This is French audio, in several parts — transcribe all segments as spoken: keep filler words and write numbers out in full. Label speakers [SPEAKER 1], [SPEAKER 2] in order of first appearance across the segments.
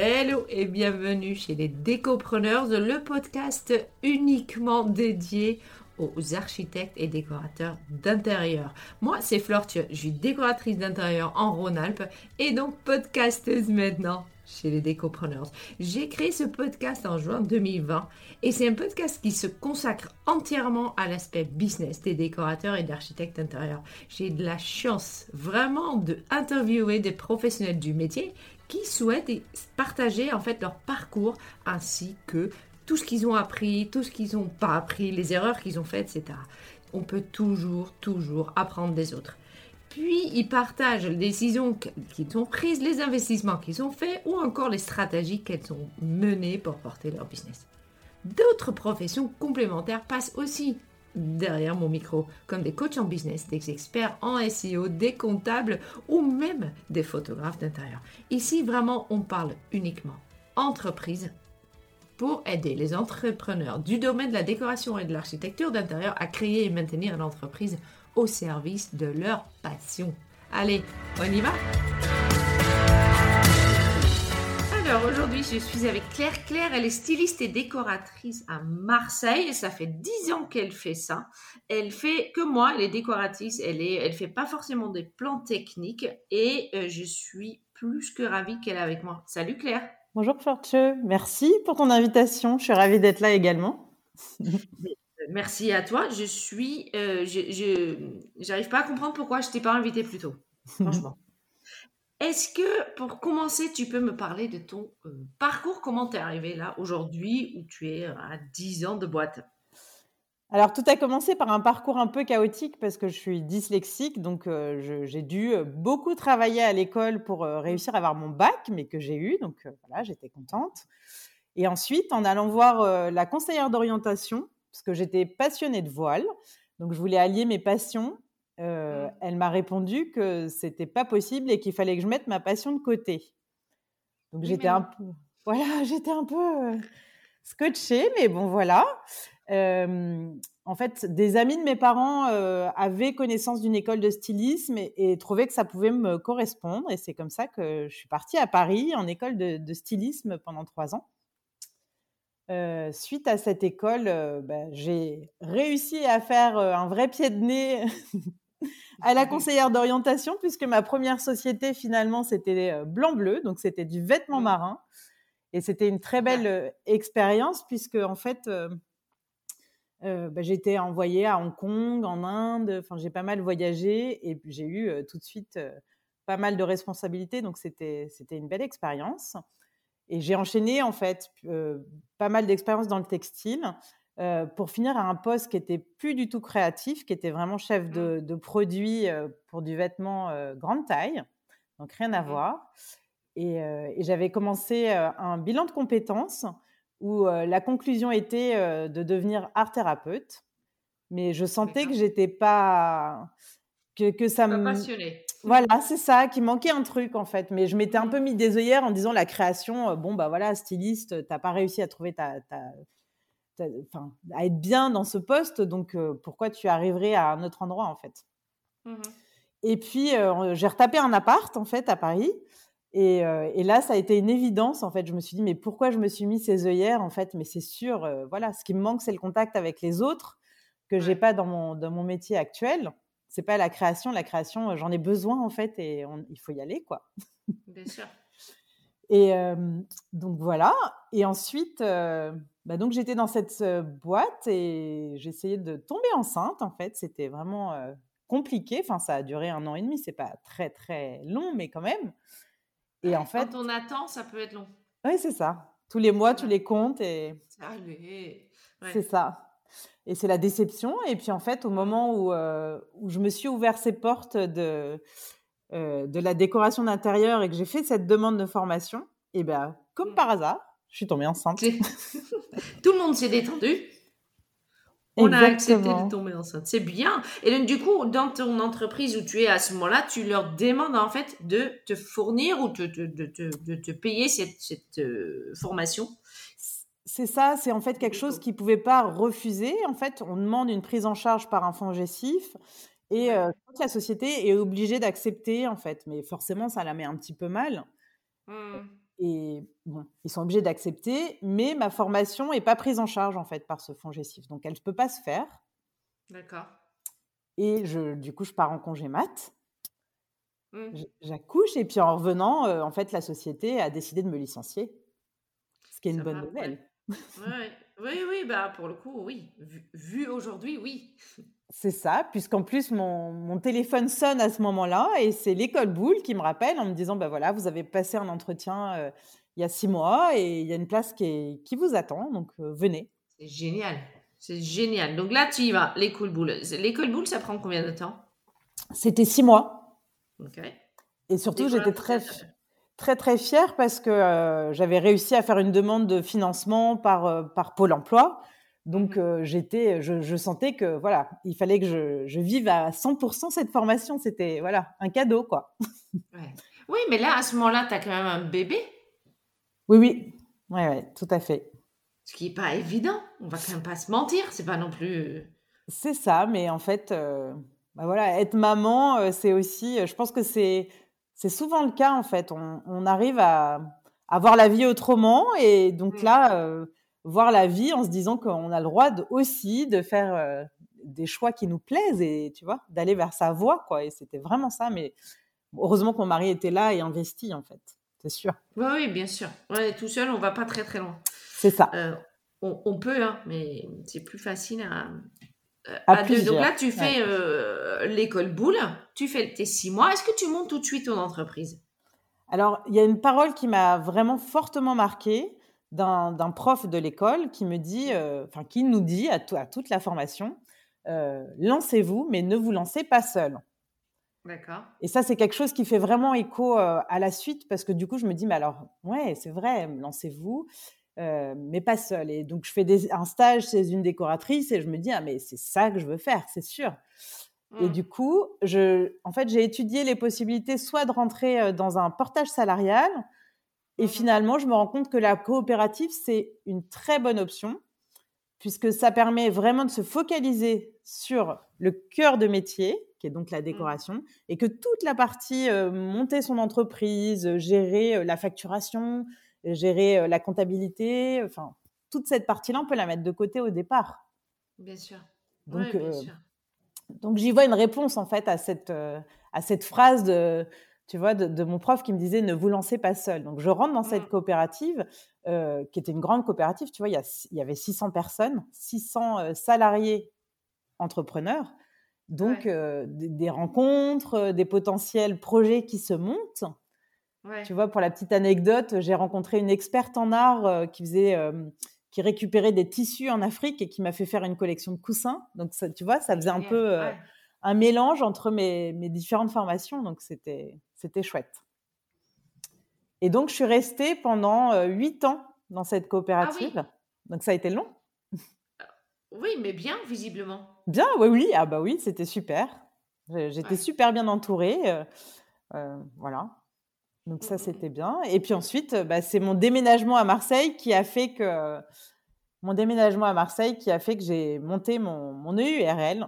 [SPEAKER 1] Hello et bienvenue chez les Décopreneurs, le podcast uniquement dédié aux architectes et décorateurs d'intérieur. Moi, c'est Flore Thieu, je suis décoratrice d'intérieur en Rhône-Alpes et donc podcasteuse maintenant chez les Décopreneurs. J'ai créé ce podcast en juin deux mille vingt et c'est un podcast qui se consacre entièrement à l'aspect business des décorateurs et d'architectes d'intérieur. J'ai de la chance vraiment de interviewer des professionnels du métier qui souhaitent partager en fait leur parcours ainsi que tout ce qu'ils ont appris, tout ce qu'ils n'ont pas appris, les erreurs qu'ils ont faites, et cetera. On peut toujours, toujours apprendre des autres. Puis, ils partagent les décisions qu'ils ont prises, les investissements qu'ils ont faits ou encore les stratégies qu'elles ont menées pour porter leur business. D'autres professions complémentaires passent aussi derrière mon micro, comme des coachs en business, des experts en S E O, des comptables ou même des photographes d'intérieur. Ici, vraiment, on parle uniquement entreprise pour aider les entrepreneurs du domaine de la décoration et de l'architecture d'intérieur à créer et maintenir l'entreprise au service de leur passion. Allez, on y va ? Alors aujourd'hui, je suis avec Claire. Claire, elle est styliste et décoratrice à Marseille et ça fait dix ans qu'elle fait ça. Elle fait que moi, elle est décoratrice, elle est, elle fait pas forcément des plans techniques et euh, je suis plus que ravie qu'elle est avec moi. Salut Claire.
[SPEAKER 2] Bonjour Flortieu, merci pour ton invitation. Je suis ravie d'être là également.
[SPEAKER 1] Merci à toi. Je suis, euh, je, je, j'arrive pas à comprendre pourquoi je t'ai pas invitée plus tôt. Franchement. Est-ce que, pour commencer, tu peux me parler de ton euh, parcours? Comment t'es arrivé là aujourd'hui où tu es à dix ans de boîte?
[SPEAKER 2] Alors, tout a commencé par un parcours un peu chaotique parce que je suis dyslexique, donc euh, je- j'ai dû euh, beaucoup travailler à l'école pour euh, réussir à avoir mon bac, mais que j'ai eu, donc euh, voilà, j'étais contente. Et ensuite, en allant voir euh, la conseillère d'orientation, parce que j'étais passionnée de voile, donc je voulais allier mes passions, euh,
[SPEAKER 1] Mm.
[SPEAKER 2] elle m'a répondu que c'était pas possible et qu'il fallait que je mette ma passion de côté. Donc
[SPEAKER 1] Oui,
[SPEAKER 2] j'étais
[SPEAKER 1] mais
[SPEAKER 2] un
[SPEAKER 1] non.
[SPEAKER 2] peu, voilà, j'étais un peu euh, scotchée, mais bon, voilà. Euh, en fait, des amis de mes parents euh, avaient connaissance d'une école de stylisme et, et trouvaient que ça pouvait me correspondre. Et c'est comme ça que je suis partie à Paris en école de, de stylisme pendant trois ans. Euh, suite à cette école, euh, ben, j'ai réussi à faire euh, un vrai pied de nez à la conseillère d'orientation, puisque ma première société, finalement, c'était euh, blanc-bleu, donc c'était du vêtement
[SPEAKER 1] Mm.
[SPEAKER 2] marin. Et c'était une très belle euh, expérience, puisque, en fait, euh, euh, bah, j'ai été envoyée à Hong Kong, en Inde, enfin, j'ai pas mal voyagé, et puis j'ai eu euh, tout de suite euh, pas mal de responsabilités, donc c'était, c'était une belle expérience. Et j'ai enchaîné, en fait, euh, pas mal d'expériences dans le textile, euh, pour finir à un poste qui était plus du tout créatif, qui était vraiment chef
[SPEAKER 1] Mm.
[SPEAKER 2] de, de produit euh, pour du vêtement euh, grande taille, donc rien à
[SPEAKER 1] Mhm.
[SPEAKER 2] voir. Et, euh, et j'avais commencé euh, un bilan de compétences où euh, la conclusion était euh, de devenir art thérapeute, mais je sentais que
[SPEAKER 1] D'accord.
[SPEAKER 2] j'étais pas que, que ça
[SPEAKER 1] Pas
[SPEAKER 2] me
[SPEAKER 1] passionnée.
[SPEAKER 2] voilà, c'est ça, qu'il manquait un truc en fait. Mais je m'étais un
[SPEAKER 1] Mm.
[SPEAKER 2] peu mis des œillères en disant la création, euh, bon bah voilà, styliste, t'as pas réussi à trouver ta, ta, ta- enfin, à être bien dans ce poste, donc euh, pourquoi tu arriverais à un autre endroit en fait.
[SPEAKER 1] Mhm.
[SPEAKER 2] Et puis euh, j'ai retapé un appart en fait à Paris. Et, euh, et là, ça a été une évidence en fait. Je me suis dit mais pourquoi je me suis mis ces œillères en fait. Mais c'est sûr, euh, voilà, ce qui me manque, c'est le contact avec les autres que j'ai
[SPEAKER 1] Ouais,
[SPEAKER 2] pas dans mon dans mon métier actuel. C'est pas la création. La création, euh, j'en ai besoin en fait, et on- il faut y aller quoi.
[SPEAKER 1] bien sûr.
[SPEAKER 2] Et euh, donc voilà. Et ensuite, euh, bah, donc j'étais dans cette euh, boîte et j'essayais de tomber enceinte. En fait, c'était vraiment euh, compliqué. Enfin, ça a duré un an et demi. C'est pas très très long, mais quand même. Et en
[SPEAKER 1] Ouais,
[SPEAKER 2] fait,
[SPEAKER 1] quand on attend, ça peut être long.
[SPEAKER 2] oui, c'est ça. Tous les mois, tu
[SPEAKER 1] Ouais.
[SPEAKER 2] les comptes et
[SPEAKER 1] Allez. Ouais.
[SPEAKER 2] c'est ça. Et c'est la déception. Et puis en fait, au
[SPEAKER 1] Mm.
[SPEAKER 2] moment où, euh, où je me suis ouvert ces portes de, euh, de la décoration d'intérieur et que j'ai fait cette demande de formation, et ben comme par
[SPEAKER 1] Mm.
[SPEAKER 2] hasard, je suis tombée enceinte.
[SPEAKER 1] C'est- Tout le monde s'est détendu. On a accepté de
[SPEAKER 2] Exactement.
[SPEAKER 1] tomber enceinte. C'est bien. Et donc, du coup, dans ton entreprise où tu es à ce moment-là, tu leur demandes en fait de te fournir ou de, de, de, de, de te payer cette, cette euh, formation.
[SPEAKER 2] C'est ça, c'est en fait quelque chose qu'ils ne pouvaient pas refuser. En fait, on demande une prise en charge par un fonds gestif et
[SPEAKER 1] Ouais.
[SPEAKER 2] euh, je crois que la société est obligée d'accepter, en fait. Mais forcément, ça la met un petit peu mal.
[SPEAKER 1] Mm.
[SPEAKER 2] et bon, ils sont obligés d'accepter, mais ma formation est pas prise en charge, en fait, par ce FONGECIF. Donc elle ne peut pas se faire
[SPEAKER 1] D'accord.
[SPEAKER 2] et je du coup, je pars en congé mat.
[SPEAKER 1] Mmh.
[SPEAKER 2] J j'accouche et puis en revenant, heu, en fait, la société a décidé de me licencier, ce qui est une bonne
[SPEAKER 1] Sympa, ouais.
[SPEAKER 2] nouvelle.
[SPEAKER 1] Ouais, ouais. Oui, oui, bah, pour le coup, oui. Vu vu aujourd'hui, oui.
[SPEAKER 2] C'est ça, puisqu'en plus mon mon téléphone sonne à ce moment-là et c'est l'école Boulle qui me rappelle en me disant: «Bah, voilà, vous avez passé un entretien, heu, il y a six mois et il y a une place qui est qui vous attend, donc heu, venez».
[SPEAKER 1] C'est génial. C'est génial. Donc là, tu y vas, l'école boule. C'est l'école boule, ça prend combien de temps?
[SPEAKER 2] C'était six mois
[SPEAKER 1] OK.
[SPEAKER 2] et surtout j'étais
[SPEAKER 1] Décoratrice
[SPEAKER 2] très f
[SPEAKER 1] d'intérieur.
[SPEAKER 2] très, très fière parce que, heu, j'avais réussi à faire une demande de financement par, heu, par Pôle emploi. Donc
[SPEAKER 1] Mmh.
[SPEAKER 2] heu, j'étais je je sentais que voilà, il fallait que je je vive à cent pour cent cette formation. C'était voilà, un cadeau, quoi.
[SPEAKER 1] Ouais. Oui, mais là, à ce moment-là, tu as quand même un bébé,
[SPEAKER 2] Oui, oui. Ouais, ouais, tout à fait.
[SPEAKER 1] ce qui est pas évident. On va quand même pas se mentir, c'est pas non plus, heu
[SPEAKER 2] C'est ça, mais en fait, heu, bah, voilà, être maman, heu, c'est aussi, heu, je pense que c'est c'est souvent le cas, en fait. On on arrive à à voir la vie autrement et donc
[SPEAKER 1] mmh.
[SPEAKER 2] là, heu, voir la vie en se disant qu'on a le droit de aussi de faire, heu, des choix qui nous plaisent et tu vois? D'aller vers sa voie, quoi et c'était vraiment ça, mais heureusement que mon mari était là et investi, en fait. C'est sûr.
[SPEAKER 1] Oui, oui, bien sûr. Ouais, tout seul, on va pas très, très loin.
[SPEAKER 2] C'est ça.
[SPEAKER 1] Heu, on on peut, hein, mais c'est plus facile à, heu,
[SPEAKER 2] À
[SPEAKER 1] à deux. Donc là,
[SPEAKER 2] plusieurs,
[SPEAKER 1] tu
[SPEAKER 2] ouais.
[SPEAKER 1] fais, heu, l'école boule, tu fais tes six mois. Est-ce que tu montes tout de suite ton entreprise?
[SPEAKER 2] Alors, il y a une parole qui m'a vraiment fortement marquée d'un d'un prof de l'école qui me dit,
[SPEAKER 1] Mmh.
[SPEAKER 2] heu, enfin qui nous dit à tout à toute la formation, heu: «Lancez-vous, mais ne vous lancez pas seul»
[SPEAKER 1] D'accord.
[SPEAKER 2] et ça, c'est quelque chose qui fait vraiment écho, heu, à la suite parce que du coup, je me dis: «Mais alors, ouais, c'est vrai, lancez-vous, heu, mais pas seul» et donc je fais des un stage chez une décoratrice et je me dis: «Ah mais c'est ça que je veux faire, c'est sûr». Et
[SPEAKER 1] Mmh.
[SPEAKER 2] du coup, je en fait, j'ai étudié les possibilités soit de rentrer, heu, dans un portage salarial et
[SPEAKER 1] Mmh mh.
[SPEAKER 2] finalement, je me rends compte que la coopérative, c'est une très bonne option puisque ça permet vraiment de se focaliser sur le cœur de métier, qui est donc la
[SPEAKER 1] Mmh.
[SPEAKER 2] décoration et que toute la partie, heu, monter son entreprise, heu, gérer, heu, la facturation, heu, gérer, heu, la comptabilité, enfin, toute cette partie-là, on peut la mettre de côté au départ.
[SPEAKER 1] Bien sûr.
[SPEAKER 2] Donc
[SPEAKER 1] Ouais, bien
[SPEAKER 2] heu
[SPEAKER 1] sûr.
[SPEAKER 2] donc j'y vois une réponse en fait à cette, heu, à cette phrase de tu vois, de de mon prof qui me disait: «Ne vous lancez pas seul». Donc je rentre dans cette
[SPEAKER 1] Mmh.
[SPEAKER 2] coopérative, heu, qui était une grande coopérative, tu vois? Il y a s il y avait six cents personnes, six cents, heu, salariés entrepreneurs. Donc
[SPEAKER 1] Ouais,
[SPEAKER 2] heu, des des rencontres, heu, des potentiels projets qui se montent.
[SPEAKER 1] ouais.
[SPEAKER 2] Tu vois, pour la petite anecdote, j'ai rencontré une experte en art, heu, qui faisait, hem, qui récupérait des tissus en Afrique et qui m'a fait faire une collection de coussins. Donc ça, tu vois, ça
[SPEAKER 1] C'est
[SPEAKER 2] faisait un
[SPEAKER 1] génial.
[SPEAKER 2] peu, heu,
[SPEAKER 1] Ouais.
[SPEAKER 2] un mélange entre mes mes différentes formations, donc c'était c'était chouette. Et donc je suis restée pendant, heu, huit ans dans cette
[SPEAKER 1] Ah oui!
[SPEAKER 2] coopérative, donc ça a été long.
[SPEAKER 1] Oui, mais bien visiblement.
[SPEAKER 2] Bien, oui, oui, ah bah oui, c'était super. J'ai j'étais
[SPEAKER 1] Ouais.
[SPEAKER 2] super bien entourée, heu heu, voilà. Donc
[SPEAKER 1] Mmh,
[SPEAKER 2] ça,
[SPEAKER 1] mmh mh.
[SPEAKER 2] c'était bien et puis ensuite, heu, bah, c'est mon déménagement à Marseille qui a fait que mon déménagement à Marseille qui a fait que j'ai monté mon mon E U R L,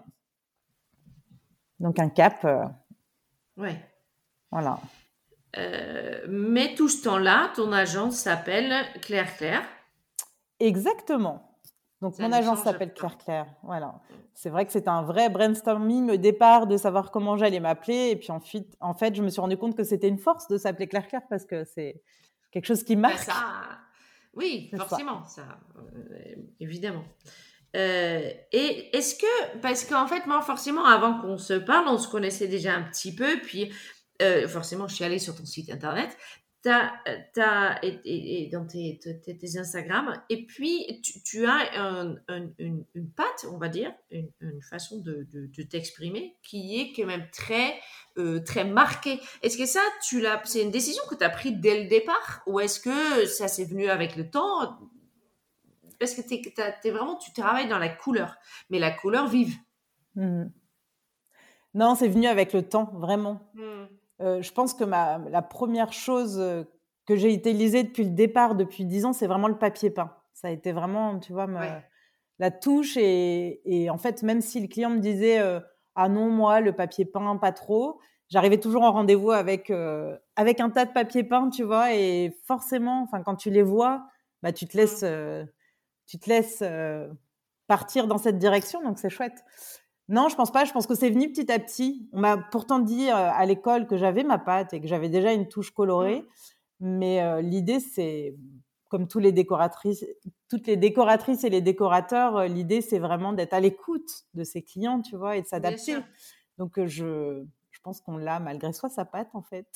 [SPEAKER 2] donc un cap, heu,
[SPEAKER 1] Ouais.
[SPEAKER 2] voilà.
[SPEAKER 1] Heu, mais tout ce temps-là, ton agence s'appelle Claire Claire.
[SPEAKER 2] Exactement. Donc
[SPEAKER 1] Ça
[SPEAKER 2] mon
[SPEAKER 1] ne
[SPEAKER 2] agence
[SPEAKER 1] change
[SPEAKER 2] s'appelle
[SPEAKER 1] pas.
[SPEAKER 2] Claire Claire, voilà.
[SPEAKER 1] Mmh.
[SPEAKER 2] C'est vrai que c'était un vrai brainstorming au départ de savoir comment j'allais m'appeler et puis ensuite, en fait, je me suis rendu compte que c'était une force de s'appeler Claire Claire parce que c'est quelque chose qui
[SPEAKER 1] Bah,
[SPEAKER 2] marque.
[SPEAKER 1] ça oui,
[SPEAKER 2] C'est ça.
[SPEAKER 1] forcément, ça, heu, évidemment. Heu et est-ce que parce qu'en fait, moi, forcément, avant qu'on se parle, on se connaissait déjà un petit peu, puis, heu, forcément, je suis allée sur ton site internet. Tu as, heu, et et et dans tes tes tes Instagram et puis tu tu as un un une une patte, on va dire, une une façon de de de t'exprimer qui est quand même très, heu, très marquée. Est-ce que ça, tu l'as c'est une décision que tu as prise dès le départ ou est-ce que ça s'est venu avec le temps? Parce que tu es vraiment tu travailles dans la couleur, mais la couleur vive.
[SPEAKER 2] Mmh. Non, c'est venu avec le temps, vraiment.
[SPEAKER 1] Mmh.
[SPEAKER 2] Heu, je pense que ma la première chose, heu, que j'ai utilisée depuis le départ, depuis dix ans, c'est vraiment le papier peint. Ça a été vraiment, tu vois, me
[SPEAKER 1] Ouais.
[SPEAKER 2] la touche et et en fait, même si le client me disait, heu: «Ah non, moi, le papier peint, pas trop», j'arrivais toujours en rendez-vous avec, euh, avec un tas de papier peint, tu vois, et forcément, enfin, quand tu les vois, bah, tu te laisses,
[SPEAKER 1] Mm.
[SPEAKER 2] euh, tu te laisses euh, partir dans cette direction, donc c'est chouette. Non, je pense pas. Je pense que c'est venu petit à petit. On m'a pourtant dit euh, à l'école que j'avais ma patte et que j'avais déjà une touche colorée.
[SPEAKER 1] Mm.
[SPEAKER 2] Mais euh, l'idée, c'est, comme tous les décoratrices, toutes les décoratrices et les décorateurs, euh, l'idée, c'est vraiment d'être à l'écoute de ses clients, tu vois, et de
[SPEAKER 1] Bien sûr.
[SPEAKER 2] s'adapter. Donc, euh, je, je pense qu'on l'a malgré soi, sa patte, en fait.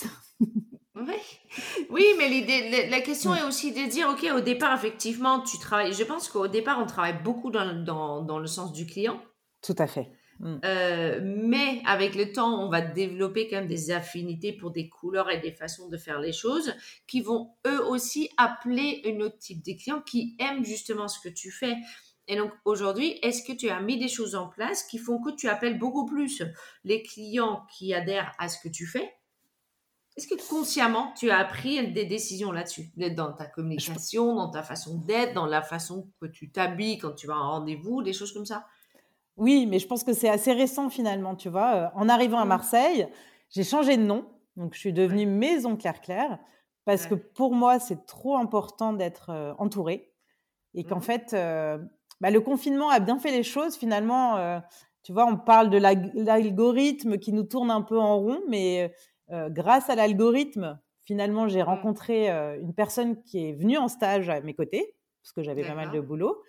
[SPEAKER 1] Oui, oui, mais l'idée, la, la question
[SPEAKER 2] Mm.
[SPEAKER 1] est aussi de dire, ok, au départ, effectivement, tu travailles. Je pense qu'au départ, on travaille beaucoup dans, dans, dans le sens du client.
[SPEAKER 2] Tout à fait. Mm.
[SPEAKER 1] Euh, mais avec le temps, on va développer quand même des affinités pour des couleurs et des façons de faire les choses qui vont eux aussi appeler un autre type de clients qui aiment justement ce que tu fais. Et donc aujourd'hui, est-ce que tu as mis des choses en place qui font que tu appelles beaucoup plus les clients qui adhèrent à ce que tu fais? Est-ce que consciemment, tu as pris des décisions là-dessus, dans ta
[SPEAKER 2] Je,
[SPEAKER 1] communication, dans ta façon d'être, dans la façon que tu t'habilles quand tu vas à un rendez-vous, des choses comme ça?
[SPEAKER 2] Oui, mais je pense que c'est assez récent finalement, tu vois. Euh, en arrivant à
[SPEAKER 1] Mm.
[SPEAKER 2] Marseille, j'ai changé de nom, donc je suis devenue
[SPEAKER 1] Ouais,
[SPEAKER 2] Maison Claire Claire, parce que
[SPEAKER 1] ouais.
[SPEAKER 2] pour moi, c'est trop important d'être euh, entourée et qu'en
[SPEAKER 1] Mhm.
[SPEAKER 2] fait, euh, bah, le confinement a bien fait les choses finalement. Euh, tu vois, on parle de l'ag- l'algorithme qui nous tourne un peu en rond, mais euh, grâce à l'algorithme, finalement, j'ai
[SPEAKER 1] Mm.
[SPEAKER 2] rencontré euh, une personne qui est venue en stage à mes côtés, parce que j'avais pas mal de
[SPEAKER 1] D'accord.
[SPEAKER 2] boulot.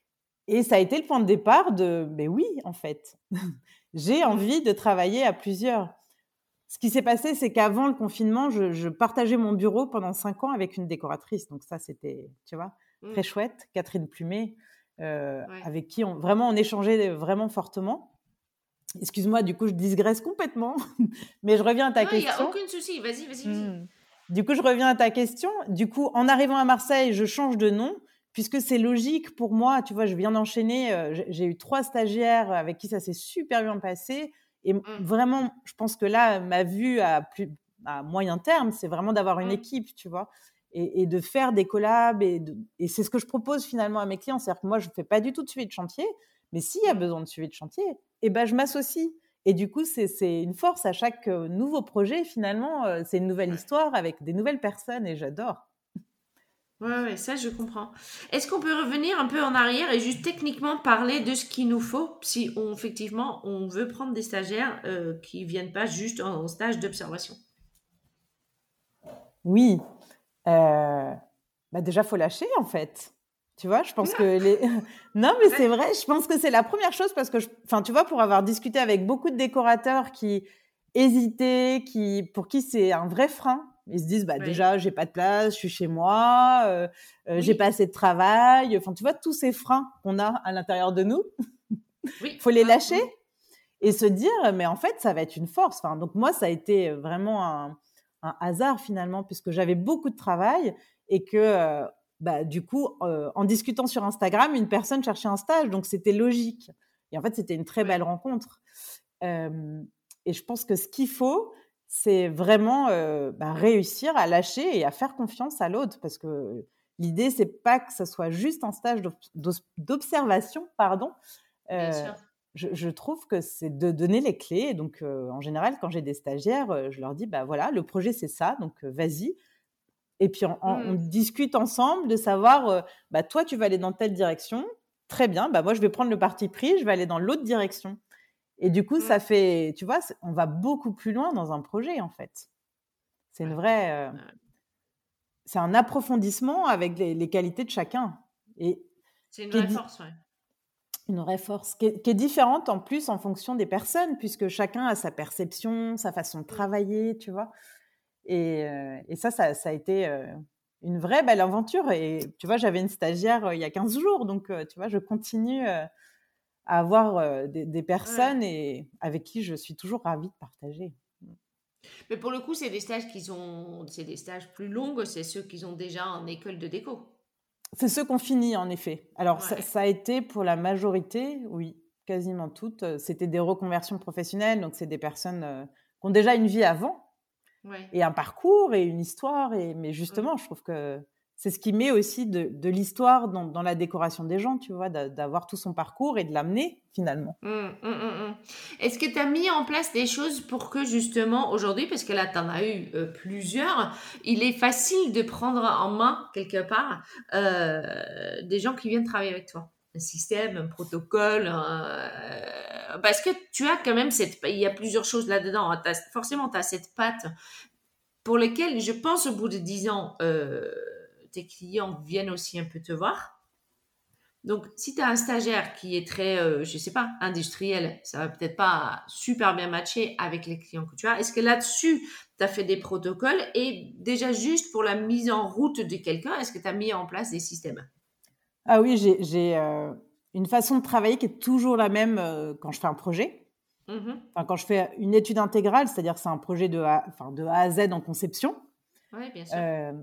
[SPEAKER 2] Et ça a été le point de départ de, mais oui, en fait, j'ai
[SPEAKER 1] Mm.
[SPEAKER 2] envie de travailler à plusieurs. Ce qui s'est passé, c'est qu'avant le confinement, je, je partageais mon bureau pendant cinq ans avec une décoratrice. Donc ça, c'était, tu vois, très
[SPEAKER 1] Mm.
[SPEAKER 2] chouette. Catherine Plumet, euh,
[SPEAKER 1] Ouais.
[SPEAKER 2] avec qui on, vraiment on échangeait vraiment fortement. Excuse-moi, du coup, je digresse complètement, mais je reviens à ta
[SPEAKER 1] Non, il n'y a
[SPEAKER 2] question.
[SPEAKER 1] aucun souci. Vas-y, vas-y, vas-y.
[SPEAKER 2] Hmm. Du coup, je reviens à ta question. Du coup, en arrivant à Marseille, je change de nom puisque c'est logique pour moi. Tu vois, je viens d'enchaîner. euh, j'ai j'ai eu trois stagiaires avec qui ça s'est super bien passé. Et m-
[SPEAKER 1] Mm.
[SPEAKER 2] vraiment, je pense que là, ma vue à, plus, à moyen terme, c'est vraiment d'avoir une
[SPEAKER 1] Mm.
[SPEAKER 2] équipe, tu vois, et, et de faire des collabs. Et, de- et c'est ce que je propose finalement à mes clients. C'est-à-dire que moi, je ne fais pas du tout de suivi de chantier, mais s'il y a
[SPEAKER 1] Mm.
[SPEAKER 2] besoin de suivi de chantier, eh ben, je m'associe. Et du coup, c'est, c'est une force à chaque euh, nouveau projet. Finalement, euh, c'est une nouvelle
[SPEAKER 1] Ouais.
[SPEAKER 2] histoire avec des nouvelles personnes et j'adore.
[SPEAKER 1] Ouais, ouais, ça je comprends. Est-ce qu'on peut revenir un peu en arrière et juste techniquement parler de ce qu'il nous faut si on, effectivement on veut prendre des stagiaires euh, qui viennent pas juste en, en stage d'observation?
[SPEAKER 2] Oui, euh, bah déjà, faut lâcher en fait. Tu vois, je pense que les. Non, mais c'est
[SPEAKER 1] Ouais.
[SPEAKER 2] vrai, je pense que c'est la première chose parce que, je... enfin, tu vois, pour avoir discuté avec beaucoup de décorateurs qui hésitaient, qui... pour qui c'est un vrai frein, ils se disent, bah
[SPEAKER 1] Ouais.
[SPEAKER 2] déjà, j'ai pas de place, je suis chez moi, euh, euh, j'ai pas
[SPEAKER 1] Oui,
[SPEAKER 2] assez de travail. Enfin, tu vois, tous ces freins qu'on a à l'intérieur de nous,
[SPEAKER 1] oui.
[SPEAKER 2] faut les
[SPEAKER 1] Mm,
[SPEAKER 2] lâcher
[SPEAKER 1] mm,
[SPEAKER 2] et se dire, mais en fait, ça va être une force. Enfin, donc moi, ça a été vraiment un, un hasard finalement, puisque j'avais beaucoup de travail et que, euh, bah, du coup, euh, en discutant sur Instagram, une personne cherchait un stage, donc c'était logique. Et en fait, c'était une très belle
[SPEAKER 1] ouais.
[SPEAKER 2] rencontre. Euh, et je pense que ce qu'il faut, c'est vraiment euh, bah, réussir à lâcher et à faire confiance à l'autre, parce que l'idée, c'est pas que ce soit juste un stage d'ob- d'os- d'observation, pardon,
[SPEAKER 1] Bien
[SPEAKER 2] euh,
[SPEAKER 1] sûr.
[SPEAKER 2] je, je trouve que c'est de donner les clés. Et donc, euh, en général, quand j'ai des stagiaires, euh, je leur dis, bah voilà, le projet c'est ça, donc euh, vas-y. Et puis on, on- on
[SPEAKER 1] Mm,
[SPEAKER 2] discute ensemble de savoir, euh, bah toi tu vas aller dans telle direction, très bien. Bah moi je vais prendre le parti pris, je vais aller dans l'autre direction. Et du coup, ça
[SPEAKER 1] mm,
[SPEAKER 2] fait, tu vois, c'est- on va beaucoup plus loin dans un projet en fait. C'est une
[SPEAKER 1] ouais.
[SPEAKER 2] vraie, euh,
[SPEAKER 1] Ouais.
[SPEAKER 2] c'est un approfondissement avec les, les qualités de chacun. Et
[SPEAKER 1] C'est une
[SPEAKER 2] qui est
[SPEAKER 1] vraie
[SPEAKER 2] dit,
[SPEAKER 1] force, ouais.
[SPEAKER 2] une vraie force qui est, qui est différente en plus en fonction des personnes, puisque chacun a sa perception, sa façon de
[SPEAKER 1] Mm,
[SPEAKER 2] travailler, tu vois. Et, euh, et ça, ça, ça a été euh, une vraie belle aventure. Et tu vois, j'avais une stagiaire euh, il y a quinze jours, donc euh, tu vois, je continue euh, à avoir euh, des, des
[SPEAKER 1] ouais.
[SPEAKER 2] personnes et avec qui je suis toujours ravie de partager.
[SPEAKER 1] Mais pour le coup, c'est des stages qui sont, c'est des stages plus longs, c'est ceux qu'ils ont déjà en école de déco.
[SPEAKER 2] C'est ceux qu'on finit, en effet. Alors, ça,
[SPEAKER 1] Ouais.
[SPEAKER 2] ça a été pour la majorité, oui, quasiment toutes. euh, C'était des reconversions professionnelles, donc c'est des personnes euh, qui ont déjà une vie avant
[SPEAKER 1] Ouais.
[SPEAKER 2] et un parcours et une histoire. Et, mais
[SPEAKER 1] Mm.
[SPEAKER 2] justement, je trouve que c'est ce qui met aussi de, de l'histoire dans, dans la décoration des gens, tu vois, d'a- d'avoir tout son parcours et de l'amener finalement.
[SPEAKER 1] Hum, hum, hum, hum. Est-ce que tu as mis en place des choses pour que justement aujourd'hui, parce que là tu en as eu euh, plusieurs, il est facile de prendre en main quelque part euh, des gens qui viennent travailler avec toi? Un système, un protocole, un- euh, parce que tu as quand même cette, il y a plusieurs choses là-dedans, hein. T'as- forcément tu as cette patte pour lesquelles je pense au bout de dix ans, euh, tes clients viennent aussi un peu te voir. Donc, si tu as un stagiaire qui est très, euh, je sais pas, industriel, ça va peut-être pas super bien matcher avec les clients que tu as. Est-ce que là-dessus, tu as fait des protocoles et déjà juste pour la mise en route de quelqu'un, est-ce que tu as mis en place des systèmes?
[SPEAKER 2] Ah oui, j'ai, j'ai euh, une façon de travailler qui est toujours la même euh, quand je fais un projet.
[SPEAKER 1] Mhm.
[SPEAKER 2] Enfin, quand je fais une étude intégrale, c'est-à-dire que c'est un projet de A, enfin, de A à Z en conception.
[SPEAKER 1] Oui, bien sûr.
[SPEAKER 2] euh,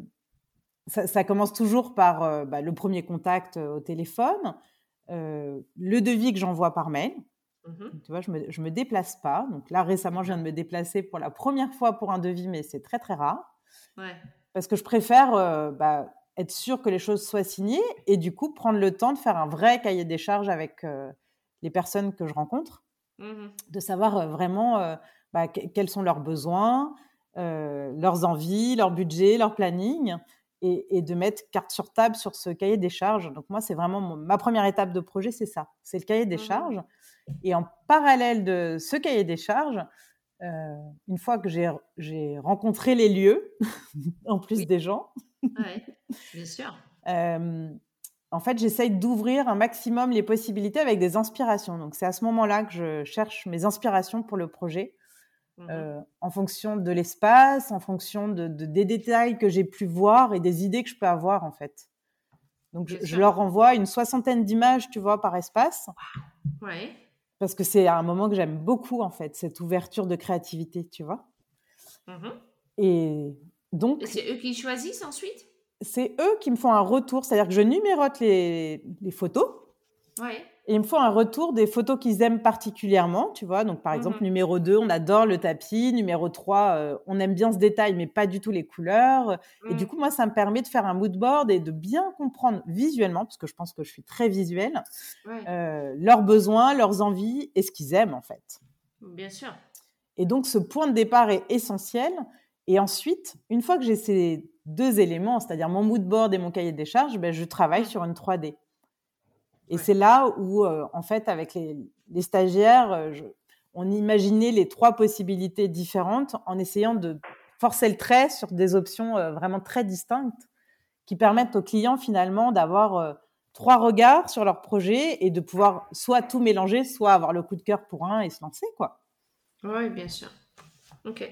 [SPEAKER 2] ça, ça commence toujours par euh, bah, le premier contact euh, au téléphone, euh, le devis que j'envoie par mail.
[SPEAKER 1] Mhm.
[SPEAKER 2] Tu vois, je me, je me déplace pas. Donc là, récemment, je viens de me déplacer pour la première fois pour un devis, mais c'est très, très rare.
[SPEAKER 1] Ouais.
[SPEAKER 2] Parce que je préfère euh, bah, être sûre que les choses soient signées et du coup, prendre le temps de faire un vrai cahier des charges avec euh, les personnes que je rencontre,
[SPEAKER 1] Mhm.
[SPEAKER 2] de savoir euh, vraiment euh, bah, que- quels sont leurs besoins, euh, leurs envies, leur budget, leur planning, et, et de mettre carte sur table sur ce cahier des charges. Donc moi, c'est vraiment mon- ma première étape de projet, c'est ça, c'est le cahier des
[SPEAKER 1] Mhm.
[SPEAKER 2] charges. Et en parallèle de ce cahier des charges, euh, une fois que j'ai, j'ai rencontré les lieux, en plus
[SPEAKER 1] Oui.
[SPEAKER 2] des gens,
[SPEAKER 1] Ouais. Bien sûr.
[SPEAKER 2] euh, en fait, j'essaye d'ouvrir un maximum les possibilités avec des inspirations. Donc, c'est à ce moment-là que je cherche mes inspirations pour le projet,
[SPEAKER 1] Mhm.
[SPEAKER 2] euh, en fonction de l'espace, en fonction de, de- des détails que j'ai pu voir et des idées que je peux avoir, en fait. Donc, je,
[SPEAKER 1] Bien
[SPEAKER 2] je
[SPEAKER 1] sûr.
[SPEAKER 2] leur renvoie une soixantaine d'images, tu vois, par espace,
[SPEAKER 1] Ouais.
[SPEAKER 2] parce que c'est un moment que j'aime beaucoup, en fait, cette ouverture de créativité, tu vois.
[SPEAKER 1] Mhm.
[SPEAKER 2] Et
[SPEAKER 1] Et
[SPEAKER 2] donc,
[SPEAKER 1] c'est eux qui choisissent ensuite?
[SPEAKER 2] c'est eux qui me font un retour, c'est-à-dire que je numérote les, les photos.
[SPEAKER 1] Ouais.
[SPEAKER 2] Et il me faut un retour des photos qu'ils aiment particulièrement, tu vois. Donc, par exemple,
[SPEAKER 1] Mhm.
[SPEAKER 2] numéro deux, on adore le tapis. Numéro trois, euh, on aime bien ce détail, mais pas du tout les couleurs. Et du
[SPEAKER 1] Mhm.
[SPEAKER 2] coup, moi, ça me permet de faire un mood board et de bien comprendre visuellement, parce que je pense que je suis très visuelle,
[SPEAKER 1] Ouais.
[SPEAKER 2] euh, leurs besoins, leurs envies et ce qu'ils aiment, en fait.
[SPEAKER 1] Bien sûr.
[SPEAKER 2] Et donc, ce point de départ est essentiel. Et ensuite, une fois que j'ai ces deux éléments, c'est-à-dire mon mood board et mon cahier des charges, ben, je travaille
[SPEAKER 1] Mhm.
[SPEAKER 2] sur une trois D. Et
[SPEAKER 1] Ouais.
[SPEAKER 2] c'est là où, euh, en fait, avec les, les stagiaires, euh, je- on imaginait les trois possibilités différentes en essayant de forcer le trait sur des options euh, vraiment très distinctes qui permettent aux clients finalement d'avoir euh, trois regards sur leur projet et de pouvoir soit tout mélanger, soit avoir le coup de cœur pour un et se lancer, quoi.
[SPEAKER 1] Oui, bien sûr. Ok.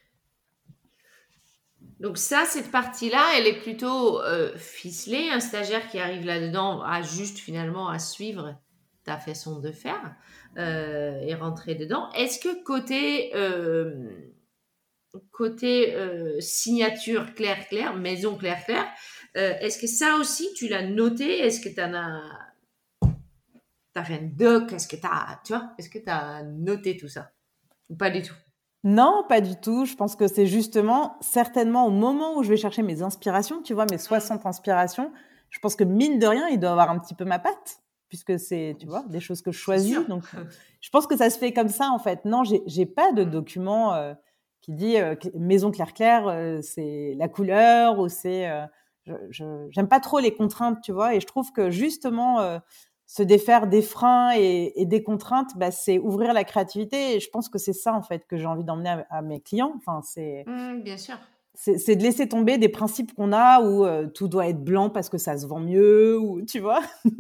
[SPEAKER 1] Donc ça, cette partie-là, elle est plutôt euh, ficelée. Un stagiaire qui arrive là-dedans a juste finalement à suivre ta façon de faire euh, et rentrer dedans. Est-ce que côté euh, côté euh, signature claire claire, maison claire claire, euh, est-ce que ça aussi tu l'as noté? Est-ce que tu en as t'as fait un doc? Est-ce que t'as, tu vois, est-ce que tu as noté tout ça ou pas du tout?
[SPEAKER 2] Non, pas du tout. Je pense que c'est justement, certainement au moment où je vais chercher mes inspirations, tu vois, mes soixante inspirations, je pense que mine de rien, il doit avoir un petit peu ma patte, puisque c'est, tu vois, des choses que je
[SPEAKER 1] C'est sûr.
[SPEAKER 2] choisis. Donc, euh, je pense que ça se fait comme ça, en fait. Non, j'ai, j'ai pas de document euh, qui dit euh, que- maison claire claire, euh, c'est la couleur ou c'est. euh, je, je- j'aime pas trop les contraintes, tu vois, et je trouve que justement. euh, se défaire des freins et, et des contraintes, bah, c'est ouvrir la créativité. Et je pense que c'est ça, en fait, que j'ai envie d'emmener à, à mes clients. Enfin, c'est,
[SPEAKER 1] Mmh, bien sûr.
[SPEAKER 2] c'est, c'est de laisser tomber des principes qu'on a où euh, tout doit être blanc parce que ça se vend mieux, ou tu vois.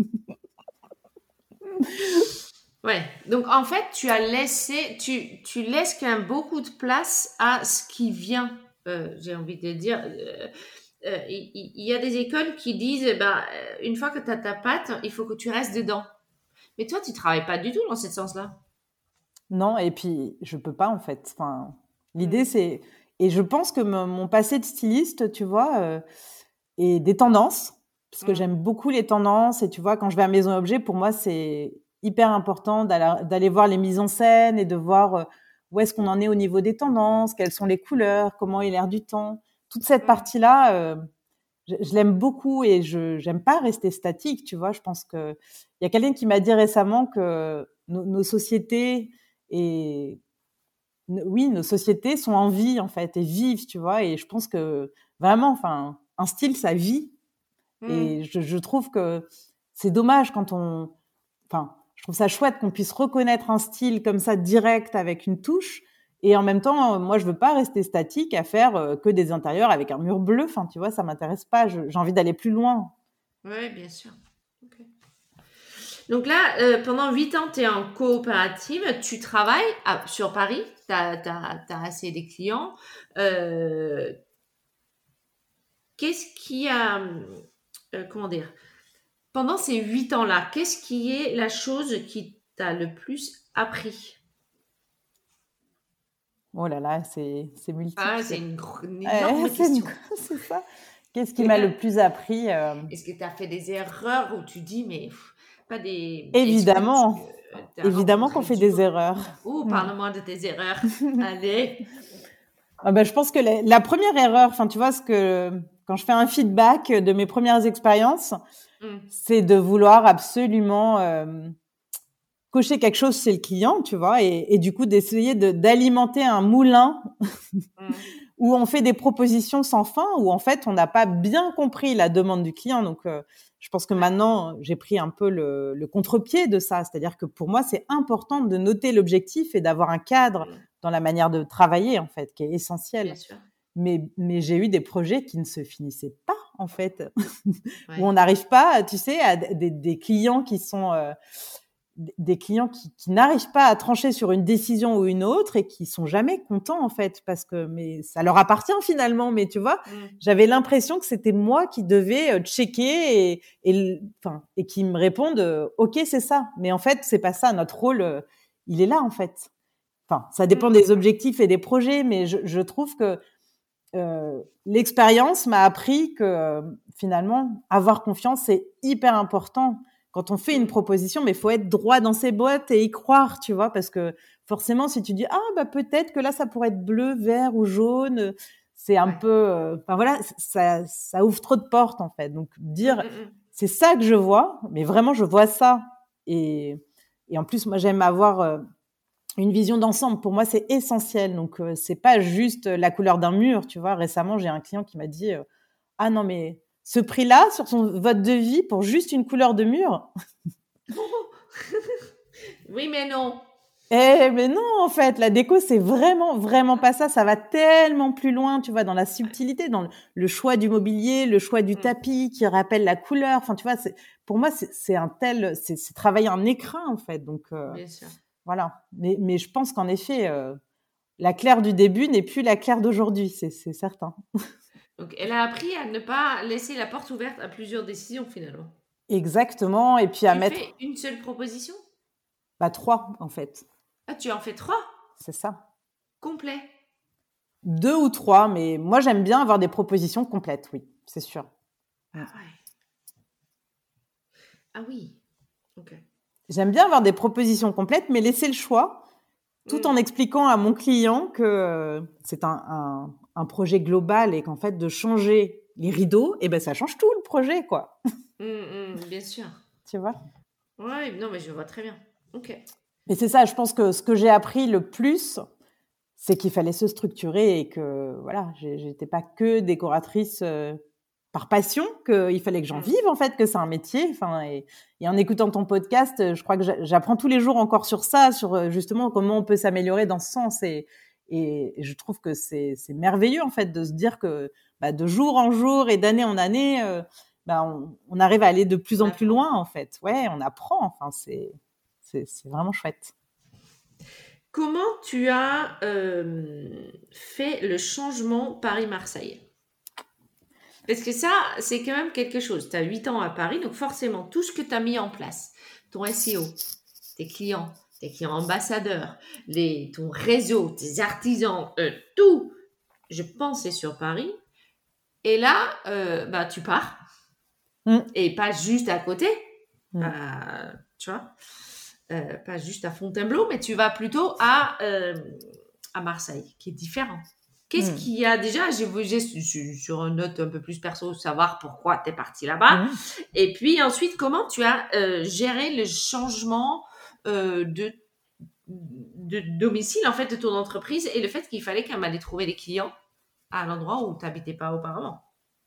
[SPEAKER 1] Ouais, donc en fait, tu as laissé, tu, tu laisses quand même beaucoup de place à ce qui vient. Euh, j'ai envie de dire, euh, euh, il il- il y, a des écoles qui disent, eh ben, euh, une fois que tu as ta patte, il faut que tu restes dedans. Mais toi, tu travailles pas du tout dans ce sens-là.
[SPEAKER 2] Non, et puis je peux pas, en fait. Enfin, l'idée,
[SPEAKER 1] Mm.
[SPEAKER 2] c'est. Et je pense que mon mon passé de styliste, tu vois, euh, et des tendances, parce que
[SPEAKER 1] Mm.
[SPEAKER 2] j'aime beaucoup les tendances. Et tu vois, quand je vais à Maison Objet, pour moi, c'est hyper important d'aller d'aller voir les mises en scène et de voir euh, où est-ce qu'on en est au niveau des tendances, quelles sont les couleurs, comment est l'air du temps. Toute cette
[SPEAKER 1] Mm.
[SPEAKER 2] partie-là, euh, je, je l'aime beaucoup et je j'aime pas rester statique, tu vois. Je pense que il y a quelqu'un qui m'a dit récemment que nos, nos sociétés et oui, nos sociétés sont en vie en fait et vivent, tu vois. Et je pense que vraiment, enfin, un style, ça vit.
[SPEAKER 1] Mm.
[SPEAKER 2] Et je, je trouve que c'est dommage quand on, enfin, je trouve ça chouette qu'on puisse reconnaître un style comme ça direct avec une touche. Et en même temps, moi, je veux pas rester statique à faire euh, que des intérieurs avec un mur bleu. Enfin, tu vois, ça m'intéresse pas. Je- j'ai envie d'aller plus loin.
[SPEAKER 1] Oui, bien sûr. Ok. Donc là, euh, pendant huit ans, tu es en coopérative, tu travailles à- sur Paris, tu as assez des clients. Euh, Qu'est-ce qui a, euh, comment dire, pendant ces huit ans-là, qu'est-ce qui est la chose qui t'a le plus appris?
[SPEAKER 2] Oh là là, c'est c'est multiple.
[SPEAKER 1] Ah, c'est
[SPEAKER 2] C'est
[SPEAKER 1] une, gro- une
[SPEAKER 2] ouais,
[SPEAKER 1] énorme
[SPEAKER 2] c'est une-
[SPEAKER 1] question.
[SPEAKER 2] c'est ça. Qu'est-ce qui m'a le plus appris euh,
[SPEAKER 1] Est-ce que tu as fait des erreurs où tu dis, mais pff, pas des. Est-ce que
[SPEAKER 2] Évidemment,
[SPEAKER 1] tu as
[SPEAKER 2] évidemment qu'on
[SPEAKER 1] rencontré
[SPEAKER 2] fait
[SPEAKER 1] du
[SPEAKER 2] des
[SPEAKER 1] monde?
[SPEAKER 2] erreurs.
[SPEAKER 1] Oh,
[SPEAKER 2] Hmm.
[SPEAKER 1] parle-moi de tes erreurs. Allez.
[SPEAKER 2] Ah ben, je pense que la, la première erreur, enfin, tu vois, ce que quand je fais un feedback de mes premières expériences,
[SPEAKER 1] Mm,
[SPEAKER 2] c'est de vouloir absolument euh, cocher quelque chose chez le client, tu vois, et, et du coup d'essayer de, d'alimenter un moulin
[SPEAKER 1] mm,
[SPEAKER 2] où on fait des propositions sans fin, où en fait on n'a pas bien compris la demande du client. Donc, euh, je pense que
[SPEAKER 1] ouais.
[SPEAKER 2] maintenant j'ai pris un peu le, le contre-pied de ça, c'est-à-dire que pour moi c'est important de noter l'objectif et d'avoir un cadre
[SPEAKER 1] Mm,
[SPEAKER 2] dans la manière de travailler en fait, qui est
[SPEAKER 1] bien
[SPEAKER 2] essentiel.
[SPEAKER 1] sûr.
[SPEAKER 2] Mais, mais j'ai eu des projets qui ne se finissaient pas, en fait, où
[SPEAKER 1] Ouais.
[SPEAKER 2] on n'arrive pas, tu sais, à des, des clients qui sont euh, des clients qui, qui n'arrivent pas à trancher sur une décision ou une autre et qui sont jamais contents, en fait, parce que mais ça leur appartient finalement. Mais tu vois,
[SPEAKER 1] Mm,
[SPEAKER 2] j'avais l'impression que c'était moi qui devais euh, checker et, et enfin et qui me répondent euh, ok c'est ça. Mais en fait c'est pas ça. Notre rôle, euh, il est là en fait. Enfin, ça dépend
[SPEAKER 1] mm,
[SPEAKER 2] des objectifs et des projets, mais je, je trouve que euh, l'expérience m'a appris que euh, finalement, avoir confiance, c'est hyper important. Quand on fait une
[SPEAKER 1] mm.
[SPEAKER 2] proposition, mais il faut être droit dans ses bottes et y croire, tu vois, parce que forcément, si tu dis ah bah peut-être que là ça pourrait être bleu, vert ou jaune, c'est un
[SPEAKER 1] Ouais.
[SPEAKER 2] peu, euh, enfin voilà, ça, ça ouvre trop de portes en fait. Donc
[SPEAKER 1] Mm,
[SPEAKER 2] dire
[SPEAKER 1] mm, mm.
[SPEAKER 2] c'est ça que je vois, mais vraiment je vois ça et et en plus moi j'aime avoir euh, une vision d'ensemble. Pour moi, c'est essentiel. Donc, euh, c'est pas juste la couleur d'un mur, tu vois. Récemment, j'ai un client qui m'a dit euh, ah non mais ce prix-là sur son votre devis pour juste une couleur de mur.
[SPEAKER 1] Oui, mais non.
[SPEAKER 2] Eh mais non, en fait, la déco c'est vraiment vraiment pas ça. Ça va tellement plus loin, tu vois, dans la
[SPEAKER 1] Ouais.
[SPEAKER 2] subtilité, dans le, le choix du mobilier, le choix du
[SPEAKER 1] Mm,
[SPEAKER 2] tapis qui rappelle la couleur. Enfin, tu vois, c'est pour moi c'est c'est un tel, c'est c'est travailler un écrin en fait. Donc euh,
[SPEAKER 1] bien sûr.
[SPEAKER 2] voilà. Mais mais je pense qu'en effet. Euh, La Claire du début n'est plus la Claire d'aujourd'hui, c'est c'est certain.
[SPEAKER 1] Donc, elle a appris à ne pas laisser la porte ouverte à plusieurs décisions finalement.
[SPEAKER 2] Exactement, et puis à
[SPEAKER 1] Tu fais
[SPEAKER 2] mettre
[SPEAKER 1] une seule proposition?
[SPEAKER 2] bah trois en fait,
[SPEAKER 1] Ah, tu en fais trois
[SPEAKER 2] c'est ça.
[SPEAKER 1] complets.
[SPEAKER 2] Deux ou trois, mais moi j'aime bien avoir des propositions complètes, oui, c'est sûr. Mm.
[SPEAKER 1] Ah ouais. Ah oui. Ok.
[SPEAKER 2] J'aime bien avoir des propositions complètes, mais laisser le choix, tout en
[SPEAKER 1] Mm,
[SPEAKER 2] expliquant à mon client que euh, c'est un, un, un projet global et qu'en fait de changer les rideaux, et ben ça change tout le projet, quoi.
[SPEAKER 1] mm, mm, bien sûr.
[SPEAKER 2] Tu vois.
[SPEAKER 1] Ouais, non, mais je vois très bien. Ok.
[SPEAKER 2] Et c'est ça, je pense que ce que j'ai appris le plus, c'est qu'il fallait se structurer et que voilà, j'ai- j'étais pas que décoratrice euh, par passion, qu'il fallait que j'en
[SPEAKER 1] Mm,
[SPEAKER 2] vive en fait, que c'est un métier. Enfin, et, et en écoutant ton podcast, euh, je crois que j'a- j'apprends tous les jours encore sur ça, sur euh, justement comment on peut s'améliorer dans ce sens. Et, et je trouve que c'est c'est merveilleux en fait de se dire que bah, de jour en jour et d'année en année, euh, bah, on, on arrive à aller de plus
[SPEAKER 1] on
[SPEAKER 2] en plus
[SPEAKER 1] apprend.
[SPEAKER 2] loin en fait. Ouais, on apprend. Enfin, c'est c'est c'est vraiment chouette.
[SPEAKER 1] Comment tu as euh, fait le changement Paris-Marseille? Parce que ça, c'est quand même quelque chose. Tu as huit ans à Paris, donc forcément, tout ce que tu as mis en place, ton S E O, tes clients, tes clients ambassadeurs, les, ton réseau, tes artisans, euh, tout, je pense, c'est sur Paris. Et là, euh, bah, tu pars,
[SPEAKER 2] Mm,
[SPEAKER 1] et pas juste à côté,
[SPEAKER 2] mm.
[SPEAKER 1] pas, tu vois, euh, pas juste à Fontainebleau, mais tu vas plutôt à, euh, à Marseille, qui est différent. Qu'est-ce
[SPEAKER 2] Mmh.
[SPEAKER 1] qu'il y a déjà, j'ai j'ai su- sur une note un peu plus perso, savoir pourquoi tu es partie là-bas.
[SPEAKER 2] Mmh.
[SPEAKER 1] Et puis ensuite, comment tu as euh, géré le changement euh, de, de domicile en fait de ton entreprise et le fait qu'il fallait qu'elle m'allait trouver des clients à l'endroit où tu n'habitais pas auparavant.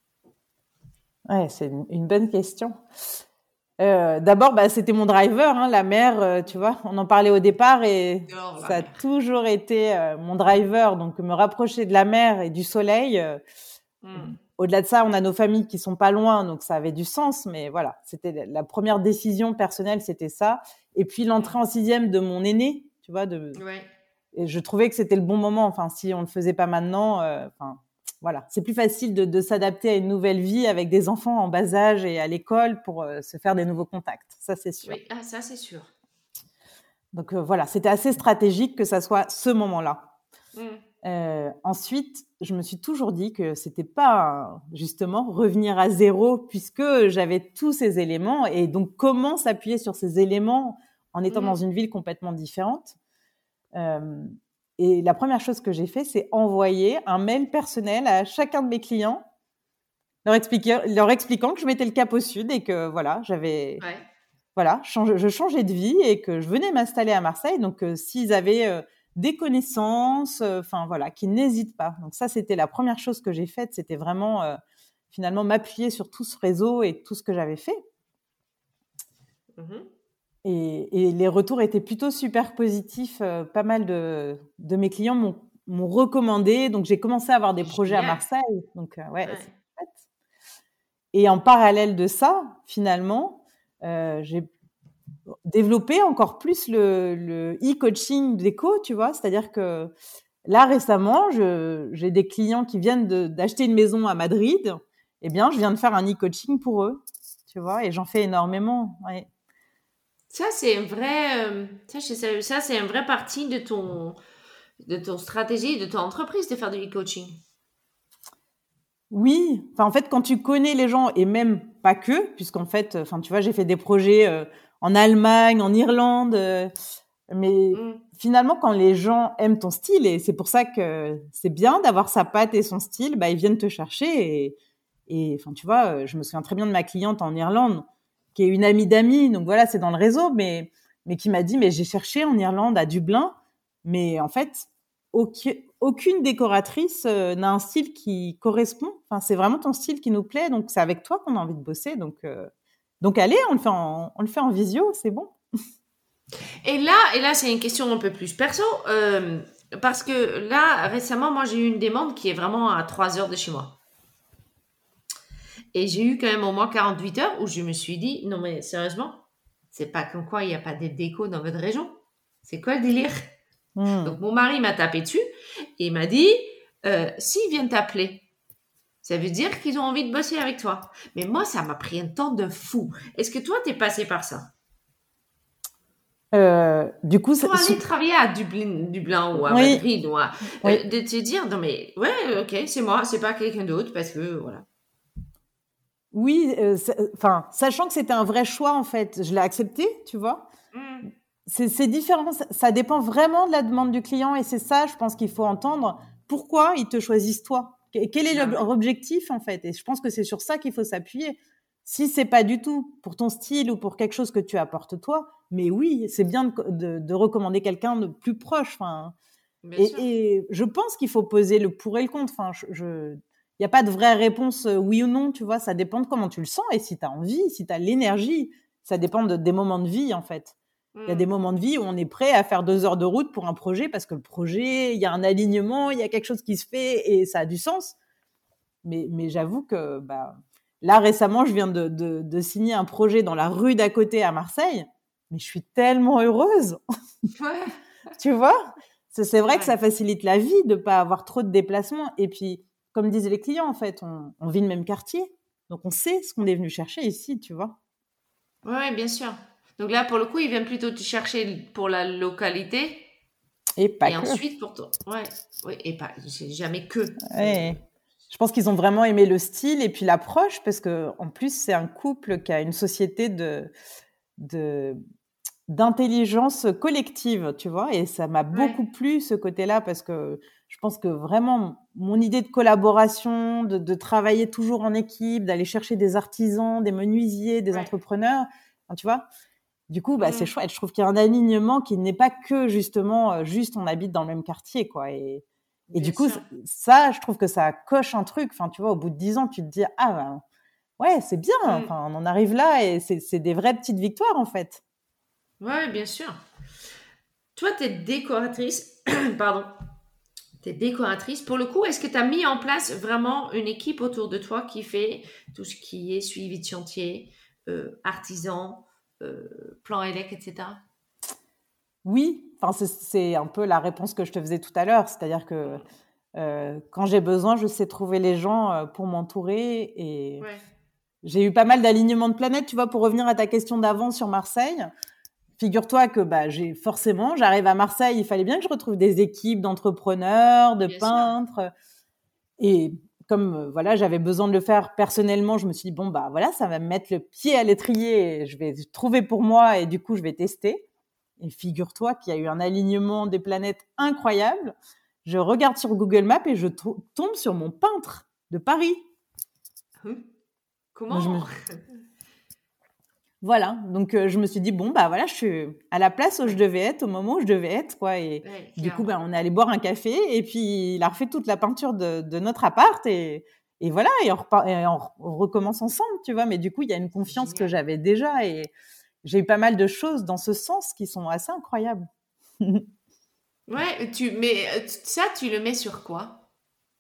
[SPEAKER 2] Ouais, c'est une, une bonne question. Euh, d'abord, bah, c'était mon driver, hein, la mer, euh, tu vois. On en parlait au départ et
[SPEAKER 1] Dehors, la
[SPEAKER 2] ça a
[SPEAKER 1] mer.
[SPEAKER 2] toujours été euh, mon driver. Donc, me rapprocher de la mer et du soleil. euh,
[SPEAKER 1] Mm.
[SPEAKER 2] Au-delà de ça, on a nos familles qui sont pas loin, donc ça avait du sens. Mais voilà, c'était la- la première décision personnelle, c'était ça. Et puis l'entrée en sixième de mon aîné, tu vois, de,
[SPEAKER 1] Ouais.
[SPEAKER 2] et je trouvais que c'était le bon moment. Enfin, si on le faisait pas maintenant, euh, enfin, voilà, c'est plus facile de, de s'adapter à une nouvelle vie avec des enfants en bas âge et à l'école pour euh, se faire des nouveaux contacts. Ça, c'est sûr.
[SPEAKER 1] Oui, ah, ça c'est sûr.
[SPEAKER 2] Donc euh, voilà, c'était assez stratégique que ça soit ce moment-là.
[SPEAKER 1] Mm.
[SPEAKER 2] Euh, ensuite, je me suis toujours dit que c'était pas justement revenir à zéro puisque j'avais tous ces éléments et donc comment s'appuyer sur ces éléments en étant
[SPEAKER 1] Mm.
[SPEAKER 2] dans une ville complètement différente. Euh, et la première chose que j'ai fait, c'est envoyer un mail personnel à chacun de mes clients, leur, expliquer, leur expliquant que je mettais le cap au sud et que voilà, j'avais
[SPEAKER 1] Ouais.
[SPEAKER 2] voilà, change, je changeais de vie et que je venais m'installer à Marseille. Donc, euh, s'ils avaient euh, des connaissances, enfin voilà, qu'ils n'hésitent pas. Donc ça, c'était la première chose que j'ai faite. C'était vraiment euh, finalement m'appuyer sur tout ce réseau et tout ce que j'avais fait.
[SPEAKER 1] Mhm.
[SPEAKER 2] Et, et les retours étaient plutôt super positifs. Euh, pas mal de, de mes clients m'ont, m'ont recommandé. Donc, j'ai commencé à avoir des projets à
[SPEAKER 1] Génial.
[SPEAKER 2] Marseille. Donc, euh, ouais,
[SPEAKER 1] Ouais.
[SPEAKER 2] c'est chouette. Et en parallèle de ça, finalement, euh, j'ai développer encore plus le, le e-coaching déco, tu vois. C'est-à-dire que là, récemment, je, j'ai des clients qui viennent de, d'acheter une maison à Madrid. Eh bien, je viens de faire un e-coaching pour eux, tu vois, et j'en fais énormément. Ouais.
[SPEAKER 1] Ça, c'est un vrai, euh, ça, je- ça, c'est un vrai partie de ton, de ton stratégie, de ton entreprise de faire du e-coaching.
[SPEAKER 2] Oui, enfin, en fait, quand tu connais les gens, et même pas que, puisqu'en fait, enfin, tu vois, j'ai fait des projets euh, en Allemagne, en Irlande, euh, mais
[SPEAKER 1] Mm.
[SPEAKER 2] finalement, quand les gens aiment ton style, et c'est pour ça que c'est bien d'avoir sa patte et son style, bah, ils viennent te chercher. Et, et enfin, tu vois, euh, je me souviens très bien de ma cliente en Irlande, qui est une amie d'amis, donc voilà, c'est dans le réseau, mais, mais qui m'a dit, mais j'ai cherché en Irlande, à Dublin, mais en fait, aucune, aucune décoratrice euh, n'a un style qui correspond. Enfin, c'est vraiment ton style qui nous plaît, donc c'est avec toi qu'on a envie de bosser. Donc, euh, donc allez, on le fait en, on le fait en visio, c'est bon.
[SPEAKER 1] Et là, et là, c'est une question un peu plus perso, euh, parce que là, récemment, moi, j'ai eu une demande qui est vraiment à trois heures de chez moi. Et j'ai eu quand même au moins quarante-huit heures où je me suis dit, non mais sérieusement, c'est pas comme quoi il n'y a pas de déco dans votre région. C'est quoi le délire?
[SPEAKER 2] Hmm.
[SPEAKER 1] Donc mon mari m'a tapé dessus et il m'a dit, euh, s'ils viennent t'appeler, ça veut dire qu'ils ont envie de bosser avec toi. Mais moi, ça m'a pris un temps de fou. Est-ce que toi, t'es passé par ça?
[SPEAKER 2] Euh, du coup,
[SPEAKER 1] Pour
[SPEAKER 2] c'est-
[SPEAKER 1] aller
[SPEAKER 2] sou-
[SPEAKER 1] travailler à Dublin, Dublin ou à
[SPEAKER 2] oui,
[SPEAKER 1] Madrid, ou à,
[SPEAKER 2] oui,
[SPEAKER 1] euh, de te dire, non mais, ouais, ok, c'est moi, c'est pas quelqu'un d'autre, parce que, voilà.
[SPEAKER 2] oui. euh, c'est- Enfin, sachant que c'était un vrai choix en fait, je l'ai accepté, tu vois.
[SPEAKER 1] Mm.
[SPEAKER 2] C'est c'est différent, ça, ça dépend vraiment de la demande du client et c'est ça, je pense qu'il faut entendre. Pourquoi ils te choisissent toi? Que- Quel est
[SPEAKER 1] Bah
[SPEAKER 2] leur
[SPEAKER 1] ouais.
[SPEAKER 2] objectif en fait? Et je pense que c'est sur ça qu'il faut s'appuyer. Si c'est pas du tout pour ton style ou pour quelque chose que tu apportes toi, mais oui, c'est bien de, de, de recommander quelqu'un de plus proche. Enfin,
[SPEAKER 1] Bien sûr.
[SPEAKER 2] et, et je pense qu'il faut poser le pour et le contre. Enfin, je, je, il n'y a pas de vraie réponse euh, oui ou non, tu vois. Ça dépend de comment tu le sens et si tu as envie, si tu as l'énergie. Ça dépend de, des moments de vie, en fait. Il y a des
[SPEAKER 1] Mm.
[SPEAKER 2] moments de vie où on est prêt à faire deux heures de route pour un projet parce que le projet, il y a un alignement, il y a quelque chose qui se fait et ça a du sens. Mais, mais j'avoue que bah, là, récemment, je viens de, de, de signer un projet dans la rue d'à côté à Marseille. Mais je suis tellement heureuse,
[SPEAKER 1] Ouais.
[SPEAKER 2] tu vois. C'est c'est vrai que
[SPEAKER 1] Ouais.
[SPEAKER 2] ça facilite la vie de ne pas avoir trop de déplacements. Et puis, comme disent les clients, en fait, on, on vit le même quartier. Donc, on sait ce qu'on est venu chercher ici, tu vois.
[SPEAKER 1] Ouais, ouais, bien sûr. Donc là, pour le coup, il vient plutôt te chercher pour la localité
[SPEAKER 2] Et pas
[SPEAKER 1] et
[SPEAKER 2] que.
[SPEAKER 1] ensuite pour toi. Ouais, oui, et pas, c'est jamais que. Euh,
[SPEAKER 2] Ouais. Je pense qu'ils ont vraiment aimé le style et puis l'approche parce que en plus c'est un couple qui a une société de de d'intelligence collective, tu vois. Et ça m'a beaucoup
[SPEAKER 1] Ouais.
[SPEAKER 2] plu, ce côté-là, parce que je pense que vraiment, mon idée de collaboration, de, de travailler toujours en équipe, d'aller chercher des artisans, des menuisiers, des
[SPEAKER 1] Ouais.
[SPEAKER 2] entrepreneurs, enfin, tu vois. Du coup, bah, c'est
[SPEAKER 1] Mm.
[SPEAKER 2] chouette. Je trouve qu'il y a un alignement qui n'est pas que justement, euh, juste on habite dans le même quartier, quoi. Et, et
[SPEAKER 1] Bien
[SPEAKER 2] du coup,
[SPEAKER 1] sûr.
[SPEAKER 2] c- ça, je trouve que ça coche un truc. Enfin, tu vois, au bout de dix ans, tu te dis, ah, ben, ouais, c'est bien.
[SPEAKER 1] Mm.
[SPEAKER 2] Enfin, on en arrive là et c'est, c'est des vraies petites victoires, en fait.
[SPEAKER 1] Ouais, bien sûr. Toi, tu es décoratrice. Pardon. Tu es décoratrice. Pour le coup, est-ce que tu as mis en place vraiment une équipe autour de toi qui fait tout ce qui est suivi de chantier, euh, artisan, euh, plan élec, et cetera.
[SPEAKER 2] Oui, enfin, c'est, c'est un peu la réponse que je te faisais tout à l'heure. C'est-à-dire que
[SPEAKER 1] Mm.
[SPEAKER 2] euh, quand j'ai besoin, je sais trouver les gens euh, pour m'entourer. Et
[SPEAKER 1] Ouais.
[SPEAKER 2] j'ai eu pas mal d'alignements de planètes, tu vois, pour revenir à ta question d'avant sur Marseille. Figure-toi que bah, j'ai forcément, j'arrive à Marseille, il fallait bien que je retrouve des équipes d'entrepreneurs, de
[SPEAKER 1] Bien sûr.
[SPEAKER 2] peintres. Et comme euh, voilà, j'avais besoin de le faire personnellement, je me suis dit, bon, bah voilà, ça va me mettre le pied à l'étrier, et je vais trouver pour moi et du coup, je vais tester. Et figure-toi qu'il y a eu un alignement des planètes incroyable. Je regarde sur Google Maps et je to- tombe sur mon peintre de Paris.
[SPEAKER 1] Hum.
[SPEAKER 2] Donc, je me,
[SPEAKER 1] Comment?
[SPEAKER 2] Voilà, donc euh, je me suis dit bon bah voilà, je suis à la place où je
[SPEAKER 1] Ouais,
[SPEAKER 2] devais être au moment où je devais être quoi. Et
[SPEAKER 1] ouais,
[SPEAKER 2] du coup
[SPEAKER 1] clairement.
[SPEAKER 2] bah on est allé boire un café et puis il a refait toute la peinture de, de notre appart et et voilà et on, repart, et on, re- on recommence ensemble, tu vois. Mais du coup il y a une
[SPEAKER 1] C'est
[SPEAKER 2] confiance que
[SPEAKER 1] génial.
[SPEAKER 2] j'avais déjà et j'ai eu pas mal de choses dans ce sens qui sont assez incroyables.
[SPEAKER 1] Ouais, tu, mais euh, tu- ça, tu le mets sur quoi?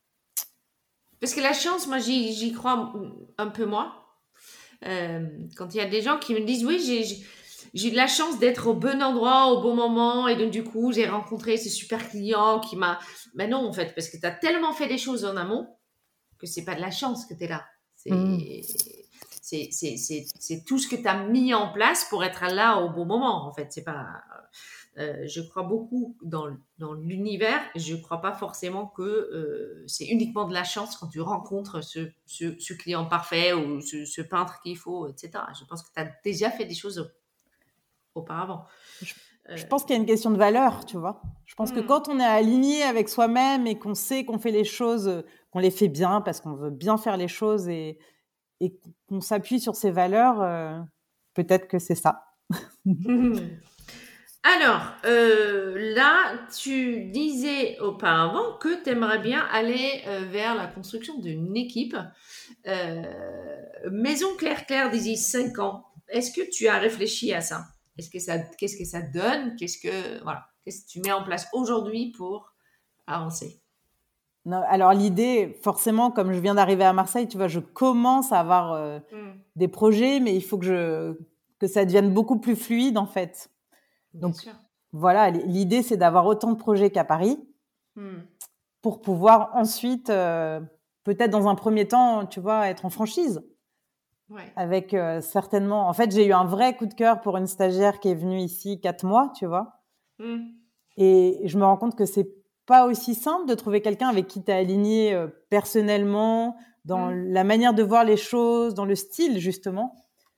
[SPEAKER 1] Parce que la chance, moi, j'y, j'y crois un peu moins. Euh, quand il y a des gens qui me disent, oui, j'ai, j'ai j'ai de la chance d'être au bon endroit, au bon moment, et donc du coup, j'ai rencontré ce super client qui m'a... Mais non, en fait, parce que tu as tellement fait des choses en amont que c'est pas de la chance que tu es là.
[SPEAKER 2] Mm.
[SPEAKER 1] C'est, c'est, c'est, c'est, c'est tout ce que tu as mis en place pour être là au bon moment, en fait. C'est pas... Euh, je crois beaucoup dans, dans l'univers. Je ne crois pas forcément que euh, c'est uniquement de la chance quand tu rencontres ce, ce, ce client parfait ou ce, ce peintre qu'il faut, et cetera. Je pense que tu as déjà fait des choses auparavant.
[SPEAKER 2] Je,
[SPEAKER 1] Euh,
[SPEAKER 2] je pense qu'il y a une question de valeur, tu vois. Je pense que
[SPEAKER 1] hmm,
[SPEAKER 2] quand on est aligné avec soi-même et qu'on sait qu'on fait les choses, euh, qu'on les fait bien parce qu'on veut bien faire les choses et, et qu'on s'appuie sur ses valeurs, euh, peut-être que c'est ça.
[SPEAKER 1] hmm. Alors, euh, là, tu disais auparavant que tu aimerais bien aller euh, vers la construction d'une équipe. Euh, Maison Claire-Claire d'ici cinq ans. Est-ce que tu as réfléchi à ça? Est-ce que ça, qu'est-ce que ça donne? Qu'est-ce que, voilà, qu'est-ce que tu mets en place aujourd'hui pour avancer?
[SPEAKER 2] Non, alors l'idée, forcément, comme je viens d'arriver à Marseille, tu vois, je commence à avoir euh,
[SPEAKER 1] Hmm,
[SPEAKER 2] des projets, mais il faut que je que ça devienne beaucoup plus fluide en fait.
[SPEAKER 1] bien
[SPEAKER 2] Donc
[SPEAKER 1] sûr.
[SPEAKER 2] voilà, l'idée c'est d'avoir autant de projets qu'à Paris
[SPEAKER 1] Hmm,
[SPEAKER 2] pour pouvoir ensuite, euh, peut-être dans un premier temps, tu vois, être en franchise
[SPEAKER 1] ouais.
[SPEAKER 2] avec euh, certainement. En fait, j'ai eu un vrai coup de cœur pour une stagiaire qui est venue ici quatre mois, tu vois,
[SPEAKER 1] Hmm,
[SPEAKER 2] et je me rends compte que c'est pas aussi simple de trouver quelqu'un avec qui tu es aligné euh, personnellement, dans
[SPEAKER 1] hmm,
[SPEAKER 2] la manière de voir les choses, dans le style justement.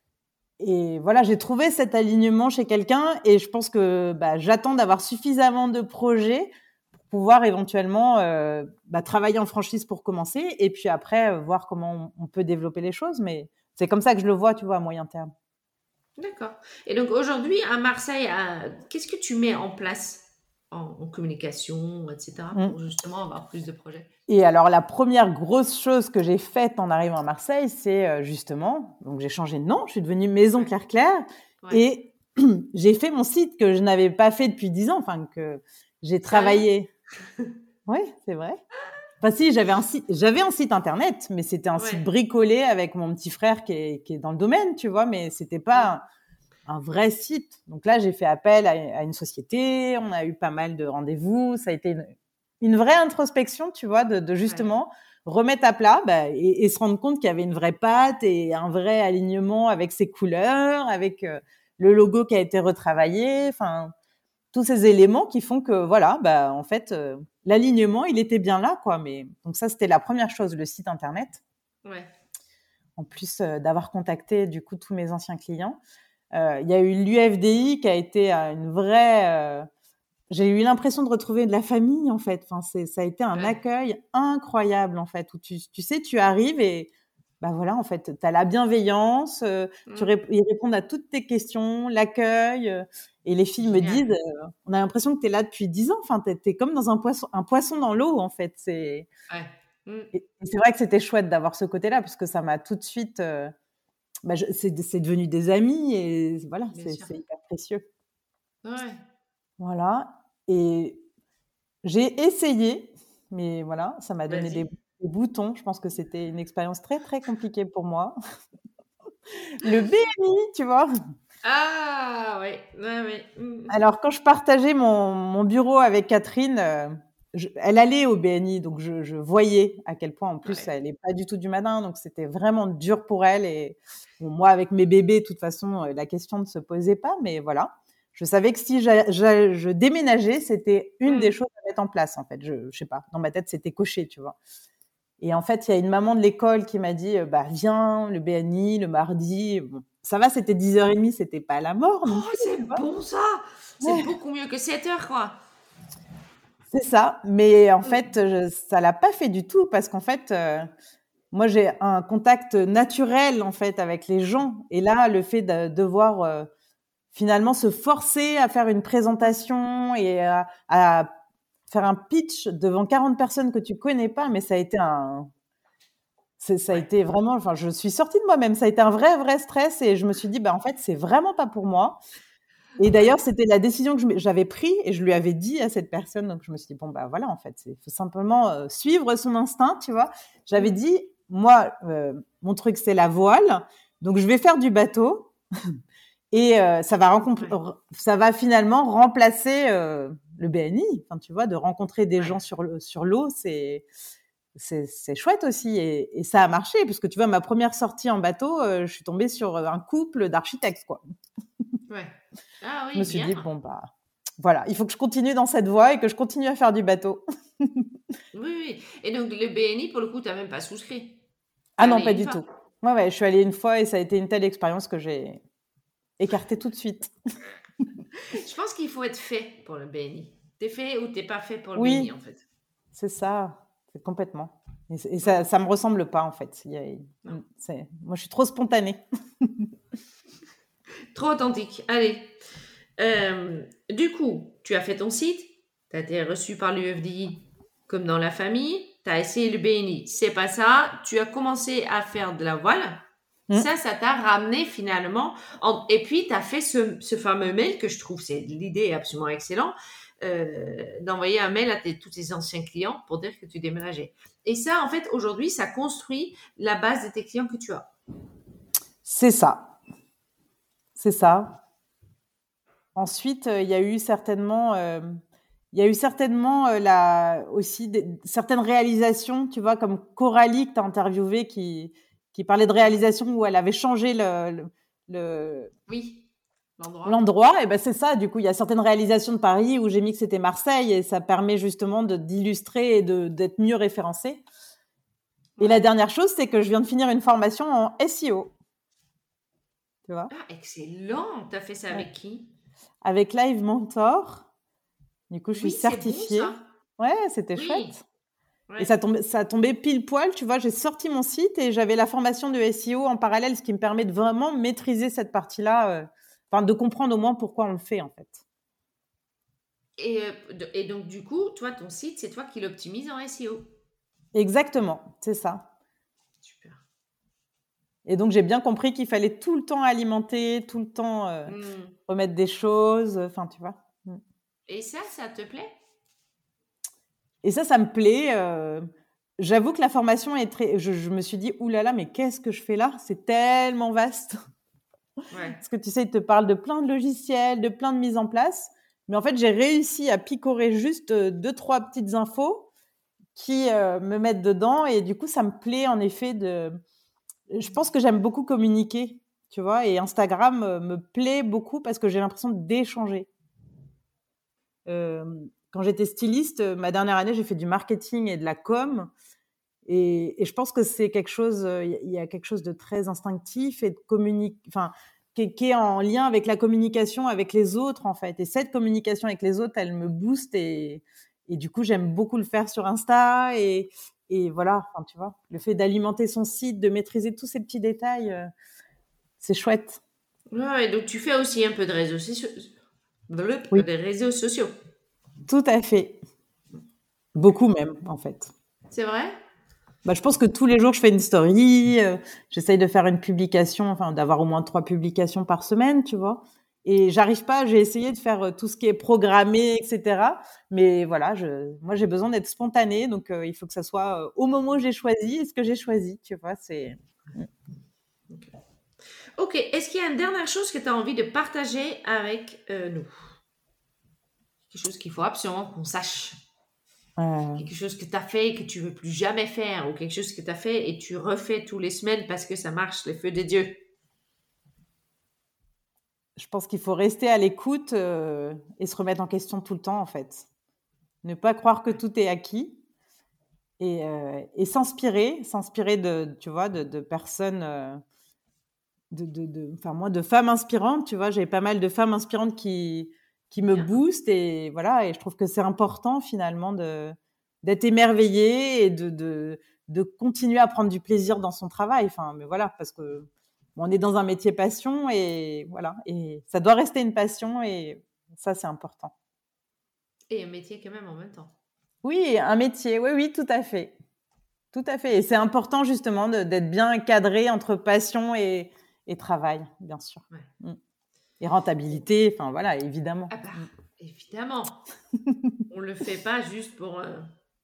[SPEAKER 2] Et voilà, j'ai trouvé cet alignement chez quelqu'un et je pense que bah, j'attends d'avoir suffisamment de projets pour pouvoir éventuellement euh, bah, travailler en franchise pour commencer et puis après euh, voir comment on, on peut développer les choses. Mais c'est comme ça que je le vois, tu vois, à moyen terme.
[SPEAKER 1] d'accord. Et donc aujourd'hui, à Marseille, à- qu'est-ce que tu mets en place en, en communication, et cetera, pour
[SPEAKER 2] Mm.
[SPEAKER 1] justement avoir plus de projets?
[SPEAKER 2] Et alors, la première grosse chose que j'ai faite en arrivant à Marseille, c'est euh, justement, donc j'ai changé de nom, je suis devenue Maison
[SPEAKER 1] Ouais,
[SPEAKER 2] Claire-Claire
[SPEAKER 1] ouais.
[SPEAKER 2] et j'ai fait mon site que je n'avais pas fait depuis dix ans, enfin que j'ai
[SPEAKER 1] Sérieux?
[SPEAKER 2] travaillé. Oui, c'est vrai. Enfin si, j'avais un site, j'avais un site internet, mais c'était un site
[SPEAKER 1] Ouais.
[SPEAKER 2] bricolé avec mon petit frère qui est, qui est dans le domaine, tu vois, mais c'était
[SPEAKER 1] Hmm,
[SPEAKER 2] pas un, un vrai site. Donc là, j'ai fait appel à, à une société, on a eu pas mal de rendez-vous, ça a été une, une vraie introspection, tu vois, de, de
[SPEAKER 1] ouais.
[SPEAKER 2] justement remettre à plat bah, et, et se rendre compte qu'il y avait une vraie patte et un vrai alignement avec ses couleurs, avec euh, le logo qui a été retravaillé, enfin tous ces éléments qui font que voilà, bah en fait euh, l'alignement il était bien là quoi. Mais donc ça c'était la première chose, le site internet.
[SPEAKER 1] Ouais.
[SPEAKER 2] En plus euh, d'avoir contacté du coup tous mes anciens clients. Euh, Il y a eu l'U F D I qui a été euh, une vraie... euh, j'ai eu l'impression de retrouver de la famille, en fait. Enfin, c'est, ça a été un
[SPEAKER 1] Ouais.
[SPEAKER 2] accueil incroyable, en fait, où tu, tu sais, tu arrives et, bah voilà, en fait, tu as la bienveillance, euh, tu
[SPEAKER 1] Mm.
[SPEAKER 2] rép- ils répondent à toutes tes questions, l'accueil, euh, et les filles me
[SPEAKER 1] Génial.
[SPEAKER 2] disent, euh, on a l'impression que tu es là depuis dix ans, enfin, tu es comme dans un poisson, un poisson dans l'eau, en fait. C'est,
[SPEAKER 1] Ouais. Mm.
[SPEAKER 2] et, et c'est vrai que c'était chouette d'avoir ce côté-là, parce que ça m'a tout de suite, euh, bah, je- c'est, c'est devenu des amis, et voilà,
[SPEAKER 1] Bien
[SPEAKER 2] c'est,
[SPEAKER 1] sûr.
[SPEAKER 2] c'est hyper précieux.
[SPEAKER 1] Ouais.
[SPEAKER 2] Voilà. Et j'ai essayé, mais voilà, ça m'a donné des,
[SPEAKER 1] Vas-y.
[SPEAKER 2] des boutons. Je pense que c'était une expérience très, très compliquée pour moi. Le B M I, tu vois.
[SPEAKER 1] Ah, ouais. Ouais, ouais. Mm.
[SPEAKER 2] Alors, quand je partageais mon, mon bureau avec Catherine, euh, je- elle allait au B N I, donc je, je voyais à quel point, en plus,
[SPEAKER 1] Ouais.
[SPEAKER 2] elle n'est pas du tout du matin, donc c'était vraiment dur pour elle. Et bon, moi, avec mes bébés, de toute façon, euh, la question ne se posait pas, mais voilà. Je savais que si j'a- j'a- je déménageais, c'était une des
[SPEAKER 1] Mm.
[SPEAKER 2] choses à mettre en place, en fait. Je, je sais pas, dans ma tête, c'était coché, tu vois. Et en fait, il y a une maman de l'école qui m'a dit, euh, bah, viens, le B N I, le mardi. Bon, ça va, c'était dix heures trente, c'était pas la mort non
[SPEAKER 1] Oh,
[SPEAKER 2] plus,
[SPEAKER 1] c'est
[SPEAKER 2] tu vois.
[SPEAKER 1] bon ça! C'est
[SPEAKER 2] Ouais,
[SPEAKER 1] beaucoup mieux que sept heures, quoi.
[SPEAKER 2] c'est ça. Mais en
[SPEAKER 1] Mm.
[SPEAKER 2] fait, je, ça l'a pas fait du tout parce qu'en fait, euh, moi, j'ai un contact naturel, en fait, avec les gens. Et là, le fait de devoir euh, finalement se forcer à faire une présentation et à, à faire un pitch devant quarante personnes que tu connais pas, mais ça a été un, c'est, ça a
[SPEAKER 1] Ouais.
[SPEAKER 2] été vraiment, enfin, je suis sortie de moi-même. Ça a été un vrai, vrai stress et je me suis dit, bah, en fait, c'est vraiment pas pour moi. Et
[SPEAKER 1] Ouais.
[SPEAKER 2] d'ailleurs, c'était la décision que je m'ai- j'avais prise et je lui avais dit à cette personne. Donc, je me suis dit, bon, bah, voilà, en fait, il faut simplement euh, suivre son instinct, tu vois. J'avais
[SPEAKER 1] Mm.
[SPEAKER 2] dit, moi, euh, mon truc, c'est la voile. Donc, je vais faire du bateau et euh, ça va rencom-
[SPEAKER 1] Ouais.
[SPEAKER 2] r- ça va finalement remplacer euh, le B N I. Enfin, tu vois, de rencontrer des
[SPEAKER 1] Ouais.
[SPEAKER 2] gens sur le, sur l'eau, c'est, c'est, c'est chouette aussi. Et, et ça a marché, parce que tu vois, ma première sortie en bateau, euh, je suis tombée sur un couple d'architectes, quoi.
[SPEAKER 1] Ouais. Ah
[SPEAKER 2] Je me
[SPEAKER 1] oui,
[SPEAKER 2] suis
[SPEAKER 1] bien.
[SPEAKER 2] dit, bon, bah, voilà, il faut que je continue dans cette voie et que je continue à faire du bateau.
[SPEAKER 1] Oui, oui. Et donc, le B N I, pour le coup, tu n'as même pas souscrit. T'es
[SPEAKER 2] Ah non,
[SPEAKER 1] allé
[SPEAKER 2] pas
[SPEAKER 1] une
[SPEAKER 2] du
[SPEAKER 1] fois.
[SPEAKER 2] tout. Ouais, ouais, je suis allée une fois et ça a été une telle expérience que j'ai écarté tout de suite.
[SPEAKER 1] Je pense qu'il faut être fait pour le B N I. T'es fait ou t'es pas fait pour le B N I,
[SPEAKER 2] Oui,
[SPEAKER 1] en fait.
[SPEAKER 2] c'est ça, c'est complètement. Et, c'est- et ça,
[SPEAKER 1] Mm.
[SPEAKER 2] ça me ressemble pas, en fait. Il y a-
[SPEAKER 1] Non.
[SPEAKER 2] c'est, moi, je suis trop spontanée.
[SPEAKER 1] Trop authentique. Allez. Euh, du coup, tu as fait ton site, tu as été reçu par l'U F D I comme dans la famille, tu as essayé le B N I, c'est pas ça, tu as commencé à faire de la voile,
[SPEAKER 2] Hmm.
[SPEAKER 1] ça, ça t'a ramené finalement, en- et puis tu as fait ce, ce fameux mail que je trouve, c'est l'idée est absolument excellente, euh, d'envoyer un mail à tes- tous tes anciens clients pour dire que tu déménageais. Et ça, en fait, aujourd'hui, ça construit la base de tes clients que tu as.
[SPEAKER 2] C'est ça, c'est ça. Ensuite, euh, il y a eu certainement, euh, il y a eu certainement euh, la, aussi des- certaines réalisations, tu vois, comme Coralie que tu as interviewée qui, qui parlait de
[SPEAKER 1] Mhm.
[SPEAKER 2] réalisation où elle avait changé le, le, le-
[SPEAKER 1] Oui, l'endroit.
[SPEAKER 2] l'endroit. Et ben c'est ça, du coup, il y a certaines réalisations de Paris où j'ai mis que c'était Marseille et ça permet justement de, d'illustrer et de, d'être mieux référencé. Et la
[SPEAKER 1] Ouais.
[SPEAKER 2] dernière chose, c'est que je viens de finir une formation en S E O, tu vois,
[SPEAKER 1] Ah, excellent! T'as fait ça
[SPEAKER 2] ouais.
[SPEAKER 1] avec qui?
[SPEAKER 2] Avec Live Mentor. Du coup, je suis
[SPEAKER 1] Oui, c'est bon
[SPEAKER 2] certifiée.
[SPEAKER 1] ça.
[SPEAKER 2] Ouais, c'était
[SPEAKER 1] Oui,
[SPEAKER 2] chouette. Et
[SPEAKER 1] ouais,
[SPEAKER 2] ça tombait, ça tombait pile poil, tu vois. J'ai sorti mon site et j'avais la formation de S E O en parallèle, ce qui me permet de vraiment maîtriser cette partie-là, euh, enfin, de comprendre au moins pourquoi on le fait, en fait.
[SPEAKER 1] et, euh, de- et donc du coup, toi, ton site, c'est toi qui l'optimise en S E O.
[SPEAKER 2] Exactement, c'est ça.
[SPEAKER 1] Super.
[SPEAKER 2] Et donc, j'ai bien compris qu'il fallait tout le temps alimenter, tout le temps euh,
[SPEAKER 1] Hmm.
[SPEAKER 2] remettre des choses, enfin, tu vois. Mm.
[SPEAKER 1] Et ça, ça te plaît?
[SPEAKER 2] Et ça, ça me plaît. euh, J'avoue que la formation est très. Je, je me suis dit, oulala, mais qu'est-ce que je fais là? C'est tellement vaste.
[SPEAKER 1] Ouais.
[SPEAKER 2] Parce que tu sais, ils te parlent de plein de logiciels, de plein de mises en place. Mais en fait, j'ai réussi à picorer juste euh, deux, trois petites infos qui euh, me mettent dedans. Et du coup, ça me plaît en effet de. Je pense que j'aime beaucoup communiquer, tu vois. Et Instagram euh, me plaît beaucoup parce que j'ai l'impression d'échanger. Euh, Quand j'étais styliste, euh, ma dernière année, j'ai fait du marketing et de la com. Et, et je pense que c'est quelque chose, euh, il y a quelque chose de très instinctif et de communique. Enfin, qui est, qui est en lien avec la communication avec les autres, en fait. Et cette communication avec les autres, elle me booste et, et du coup, j'aime beaucoup le faire sur Insta et, et voilà, enfin, tu vois, le fait d'alimenter son site, de maîtriser tous ces petits détails, euh, c'est chouette.
[SPEAKER 1] Ouais, donc tu fais aussi un peu de réseaux sociaux.
[SPEAKER 2] Oui,
[SPEAKER 1] Des réseaux sociaux.
[SPEAKER 2] tout à fait. Beaucoup même, en fait.
[SPEAKER 1] C'est vrai?
[SPEAKER 2] Bah, je pense que tous les jours, je fais une story, euh, j'essaye de faire une publication, enfin, d'avoir au moins trois publications par semaine, tu vois. Et j'arrive pas, j'ai essayé de faire euh, tout ce qui est programmé, et cetera. Mais voilà, je, moi, j'ai besoin d'être spontanée, donc euh, il faut que ça soit euh, au moment où j'ai choisi et ce que j'ai choisi, tu vois. C'est.
[SPEAKER 1] Ok. Ok, est-ce qu'il y a une dernière chose que tu as envie de partager avec euh, nous? Quelque chose qu'il faut absolument qu'on sache.
[SPEAKER 2] Euh,
[SPEAKER 1] Quelque chose que tu as fait et que tu veux plus jamais faire, ou quelque chose que tu as fait et tu refais tous les semaines parce que ça marche, les feux de Dieu.
[SPEAKER 2] je pense qu'il faut rester à l'écoute euh, et se remettre en question tout le temps, en fait. Ne pas croire que tout est acquis et, euh, et s'inspirer, s'inspirer de, tu vois, de, de personnes. Euh, de, de, de, enfin moi, de femmes inspirantes, tu vois, j'ai pas mal de femmes inspirantes qui, qui me
[SPEAKER 1] Bien.
[SPEAKER 2] boostent et voilà, et je trouve que c'est important finalement de, d'être émerveillée et de, de, de continuer à prendre du plaisir dans son travail. Enfin, mais voilà, parce que bon, on est dans un métier passion et voilà, et ça doit rester une passion et ça, c'est important.
[SPEAKER 1] Et un métier quand même en même temps.
[SPEAKER 2] Oui, un métier, oui, oui, tout à fait. Tout à fait. Et c'est important justement de, d'être bien cadré entre passion et, et travail, bien sûr.
[SPEAKER 1] Ouais.
[SPEAKER 2] Mm. Et rentabilité, enfin voilà, évidemment.
[SPEAKER 1] Ah bah, évidemment. On le fait pas juste pour, euh,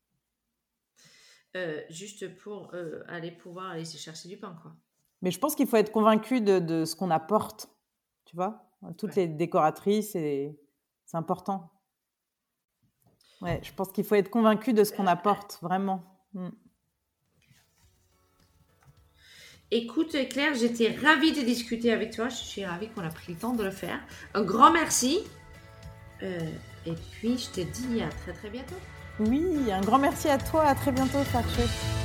[SPEAKER 1] euh, juste pour euh, aller pouvoir aller se chercher du pain, quoi.
[SPEAKER 2] Mais je pense qu'il faut être convaincu de, de ce qu'on apporte, tu vois. Toutes
[SPEAKER 1] Ouais.
[SPEAKER 2] les décoratrices, et c'est important. Ouais, je pense qu'il faut être convaincu de ce qu'on apporte, vraiment. Mm.
[SPEAKER 1] Écoute, Claire, j'étais ravie de discuter avec toi. Je suis ravie qu'on a pris le temps de le faire. Un grand merci. Euh, et puis, je te dis à très très bientôt.
[SPEAKER 2] Oui, un grand merci à toi. À très bientôt, Farché.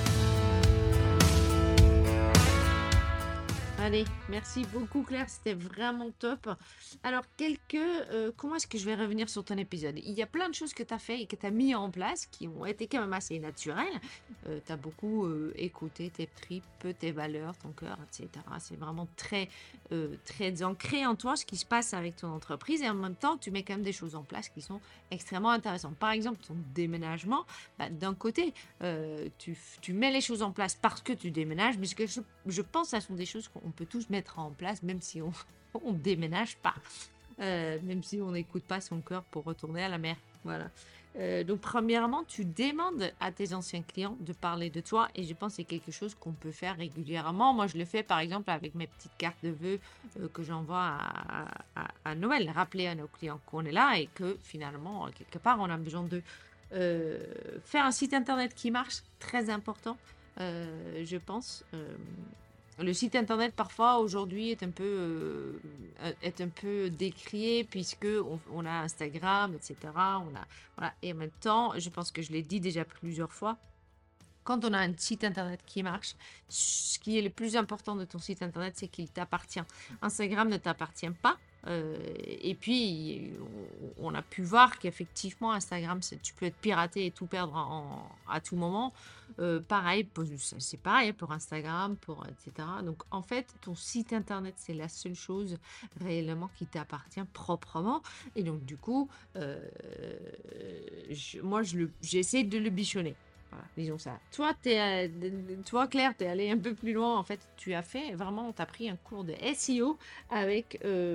[SPEAKER 1] Allez, merci beaucoup Claire, c'était vraiment top. Alors, quelques... euh, comment est-ce que je vais revenir sur ton épisode? Il y a plein de choses que tu as fait et que tu as mis en place qui ont été quand même assez naturelles. Euh, tu as beaucoup euh, écouté tes tripes, tes valeurs, ton cœur, et cetera. C'est vraiment très, euh, très ancré en toi ce qui se passe avec ton entreprise et en même temps, tu mets quand même des choses en place qui sont extrêmement intéressantes. Par exemple, ton déménagement, bah, d'un côté, euh, tu, tu mets les choses en place parce que tu déménages, mais ce que je, je pense que ce sont des choses qu'on peut tous mettre en place, même si on ne déménage pas, euh, même si on n'écoute pas son cœur pour retourner à la mer. Voilà. Euh, donc, premièrement, tu demandes à tes anciens clients de parler de toi et je pense que c'est quelque chose qu'on peut faire régulièrement. Moi, je le fais par exemple avec mes petites cartes de vœux euh, que j'envoie à, à, à Noël. Rappeler à nos clients qu'on est là et que finalement, quelque part, on a besoin de euh, faire un site internet qui marche, très important, euh, je pense. Euh, Le site internet parfois aujourd'hui est un peu euh, est un peu décrié puisque on, on a Instagram, et cetera. On a voilà et en même temps, je pense que je l'ai dit déjà plusieurs fois. Quand on a un site internet qui marche, ce qui est le plus important de ton site internet, c'est qu'il t'appartient. Instagram ne t'appartient pas. Euh, et puis, on, on a pu voir qu'effectivement, Instagram, tu peux être piraté et tout perdre en, à tout moment. Euh, pareil, c'est pareil pour Instagram, pour et cetera. Donc, en fait, ton site internet, c'est la seule chose réellement qui t'appartient proprement. Et donc, du coup, euh, je, moi, je le, j'essaie de le bichonner. Voilà, disons ça. Toi, t'es, toi, Claire, tu es allée un peu plus loin. En fait, tu as fait vraiment, tu as pris un cours de S E O avec, euh,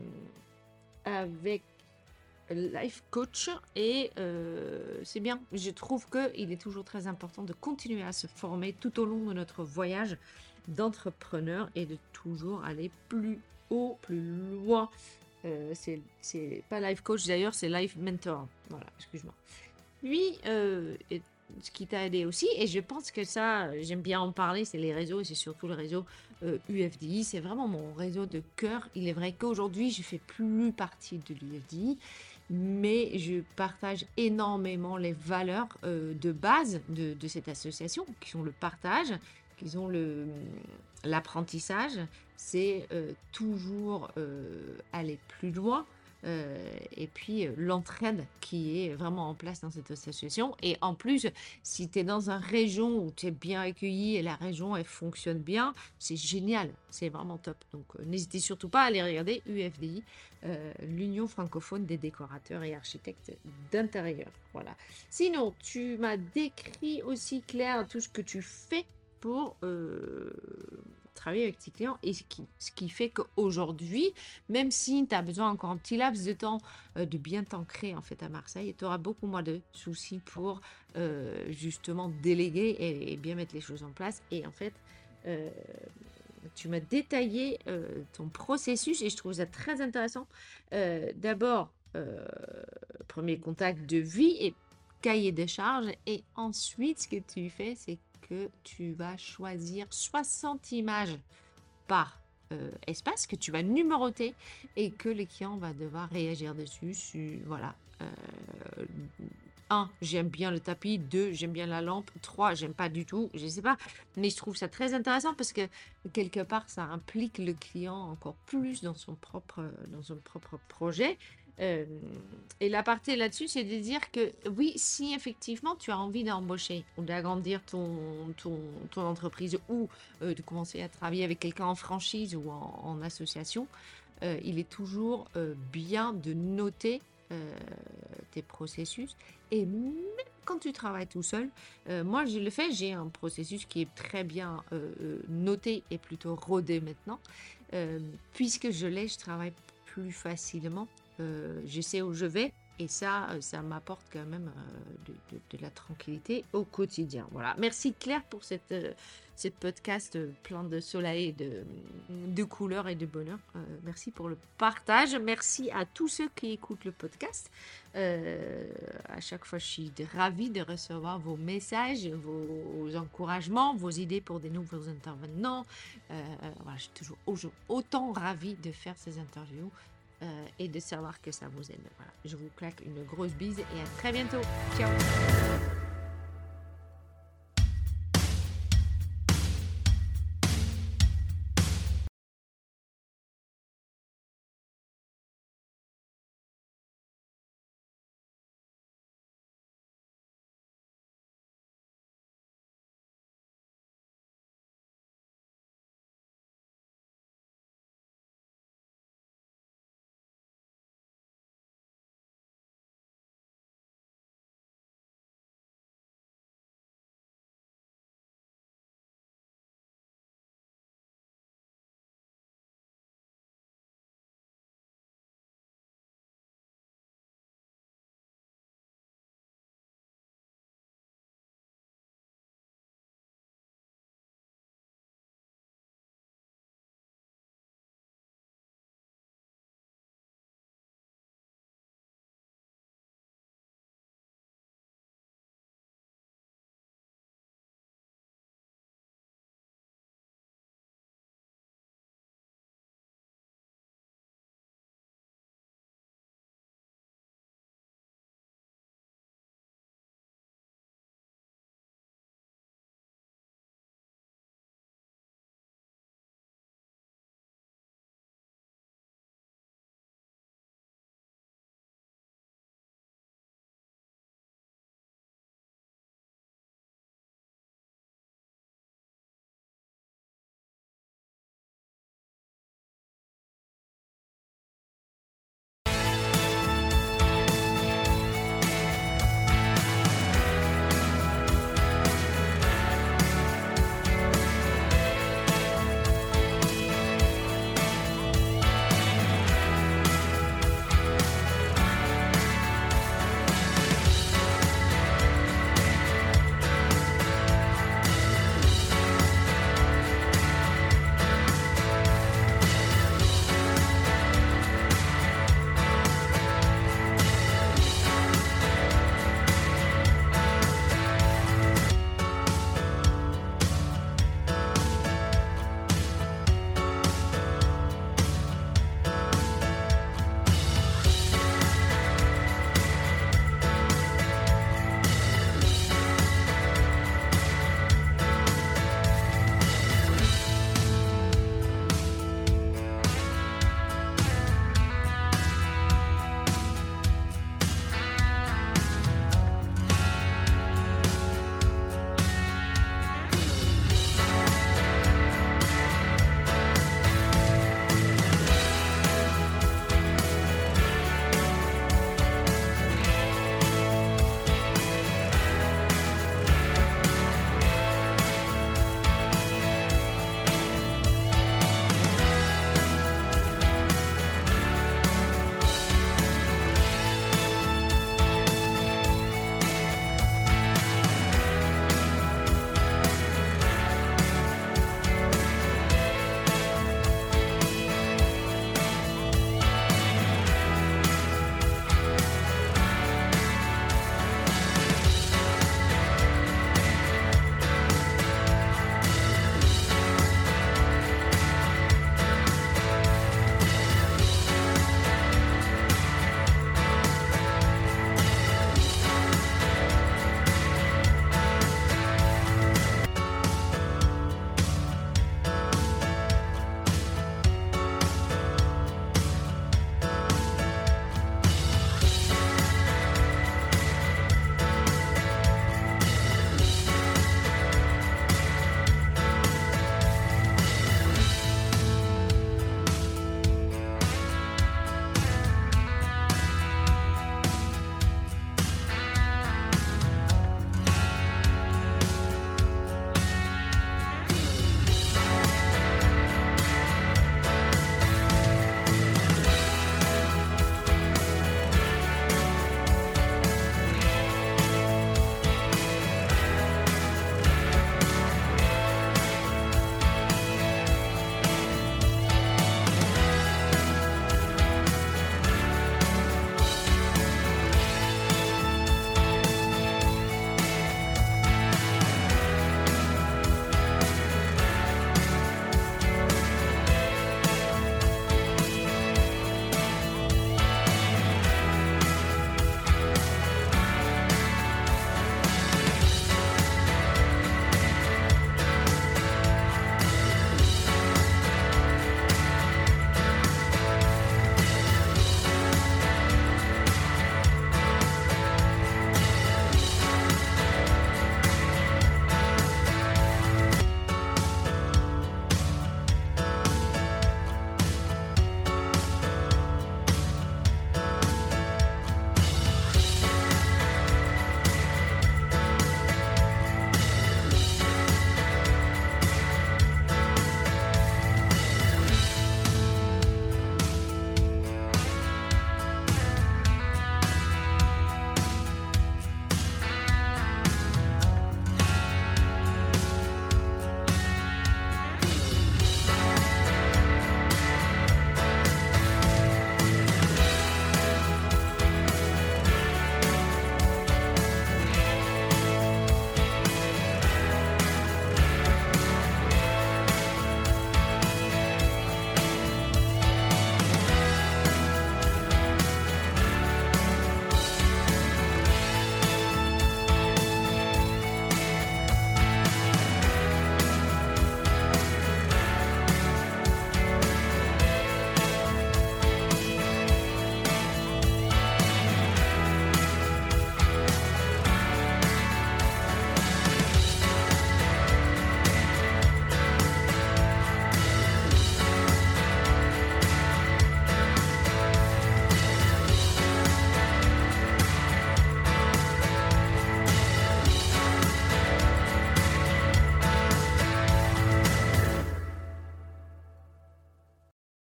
[SPEAKER 1] avec Life Coach. Et euh, c'est bien. Je trouve qu'il est toujours très important de continuer à se former tout au long de notre voyage d'entrepreneur et de toujours aller plus haut, plus loin. Euh, c'est, c'est pas Life Coach d'ailleurs, c'est Life Mentor. Voilà, excuse-moi. Lui, euh, est ce qui t'a aidé aussi, et je pense que ça, j'aime bien en parler, c'est les réseaux, et c'est surtout le réseau euh, U F D I, c'est vraiment mon réseau de cœur. Il est vrai qu'aujourd'hui, je ne fais plus partie de l'U F D I, mais je partage énormément les valeurs euh, de base de, de cette association, qui sont le partage qu'ils ont le, l'apprentissage, c'est euh, toujours euh, aller plus loin. Euh, et puis euh, l'entraide qui est vraiment en place dans cette association. Et en plus, si tu es dans une région où tu es bien accueilli et la région elle fonctionne bien, c'est génial, c'est vraiment top. Donc euh, n'hésitez surtout pas à aller regarder U F D I, euh, l'Union francophone des décorateurs et architectes d'intérieur. Voilà. Sinon, tu m'as décrit aussi, Claire, tout ce que tu fais pour euh, travailler avec tes clients et ce qui, ce qui fait qu'aujourd'hui, même si tu as besoin encore un petit laps de temps euh, de bien t'ancrer en fait à Marseille, tu auras beaucoup moins de soucis pour euh, justement déléguer et, et bien mettre les choses en place. Et en fait, euh, tu m'as détaillé euh, ton processus et je trouve ça très intéressant. Euh, d'abord, euh, premier contact de vie et cahier des charges. Et ensuite, ce que tu fais, c'est que tu vas choisir soixante images par euh, espace que tu vas numéroter et que le client va devoir réagir dessus. Su- voilà. Euh, un, j'aime bien le tapis. Deux, j'aime bien la lampe. Trois, j'aime pas du tout. Je sais pas. Mais je trouve ça très intéressant parce que quelque part, ça implique le client encore plus dans son propre, dans son propre projet. Euh, et la partie là-dessus, c'est de dire que oui, si effectivement tu as envie d'embaucher ou d'agrandir ton, ton, ton entreprise ou euh, de commencer à travailler avec quelqu'un en franchise ou en, en association, euh, il est toujours euh, bien de noter euh, tes processus. Et même quand tu travailles tout seul, euh, moi je le fais, j'ai un processus qui est très bien euh, euh, noté et plutôt rodé maintenant. Euh, puisque je l'ai, je travaille plus facilement. Euh, je sais où je vais et ça, euh, ça m'apporte quand même euh, de, de- de la tranquillité au quotidien. Voilà. Merci Claire pour cette, euh, cette podcast euh, plein de soleil, de, de couleurs et de bonheur. Euh, merci pour le partage. Merci à tous ceux qui écoutent le podcast. Euh, à chaque fois, je suis ravie de recevoir vos messages, vos encouragements, vos idées pour des nouveaux intervenants. Euh, voilà, je suis toujours au- autant ravie de faire ces interviews. Euh, et de savoir que ça vous aide. Voilà. Je vous claque une grosse bise et à très bientôt. Ciao.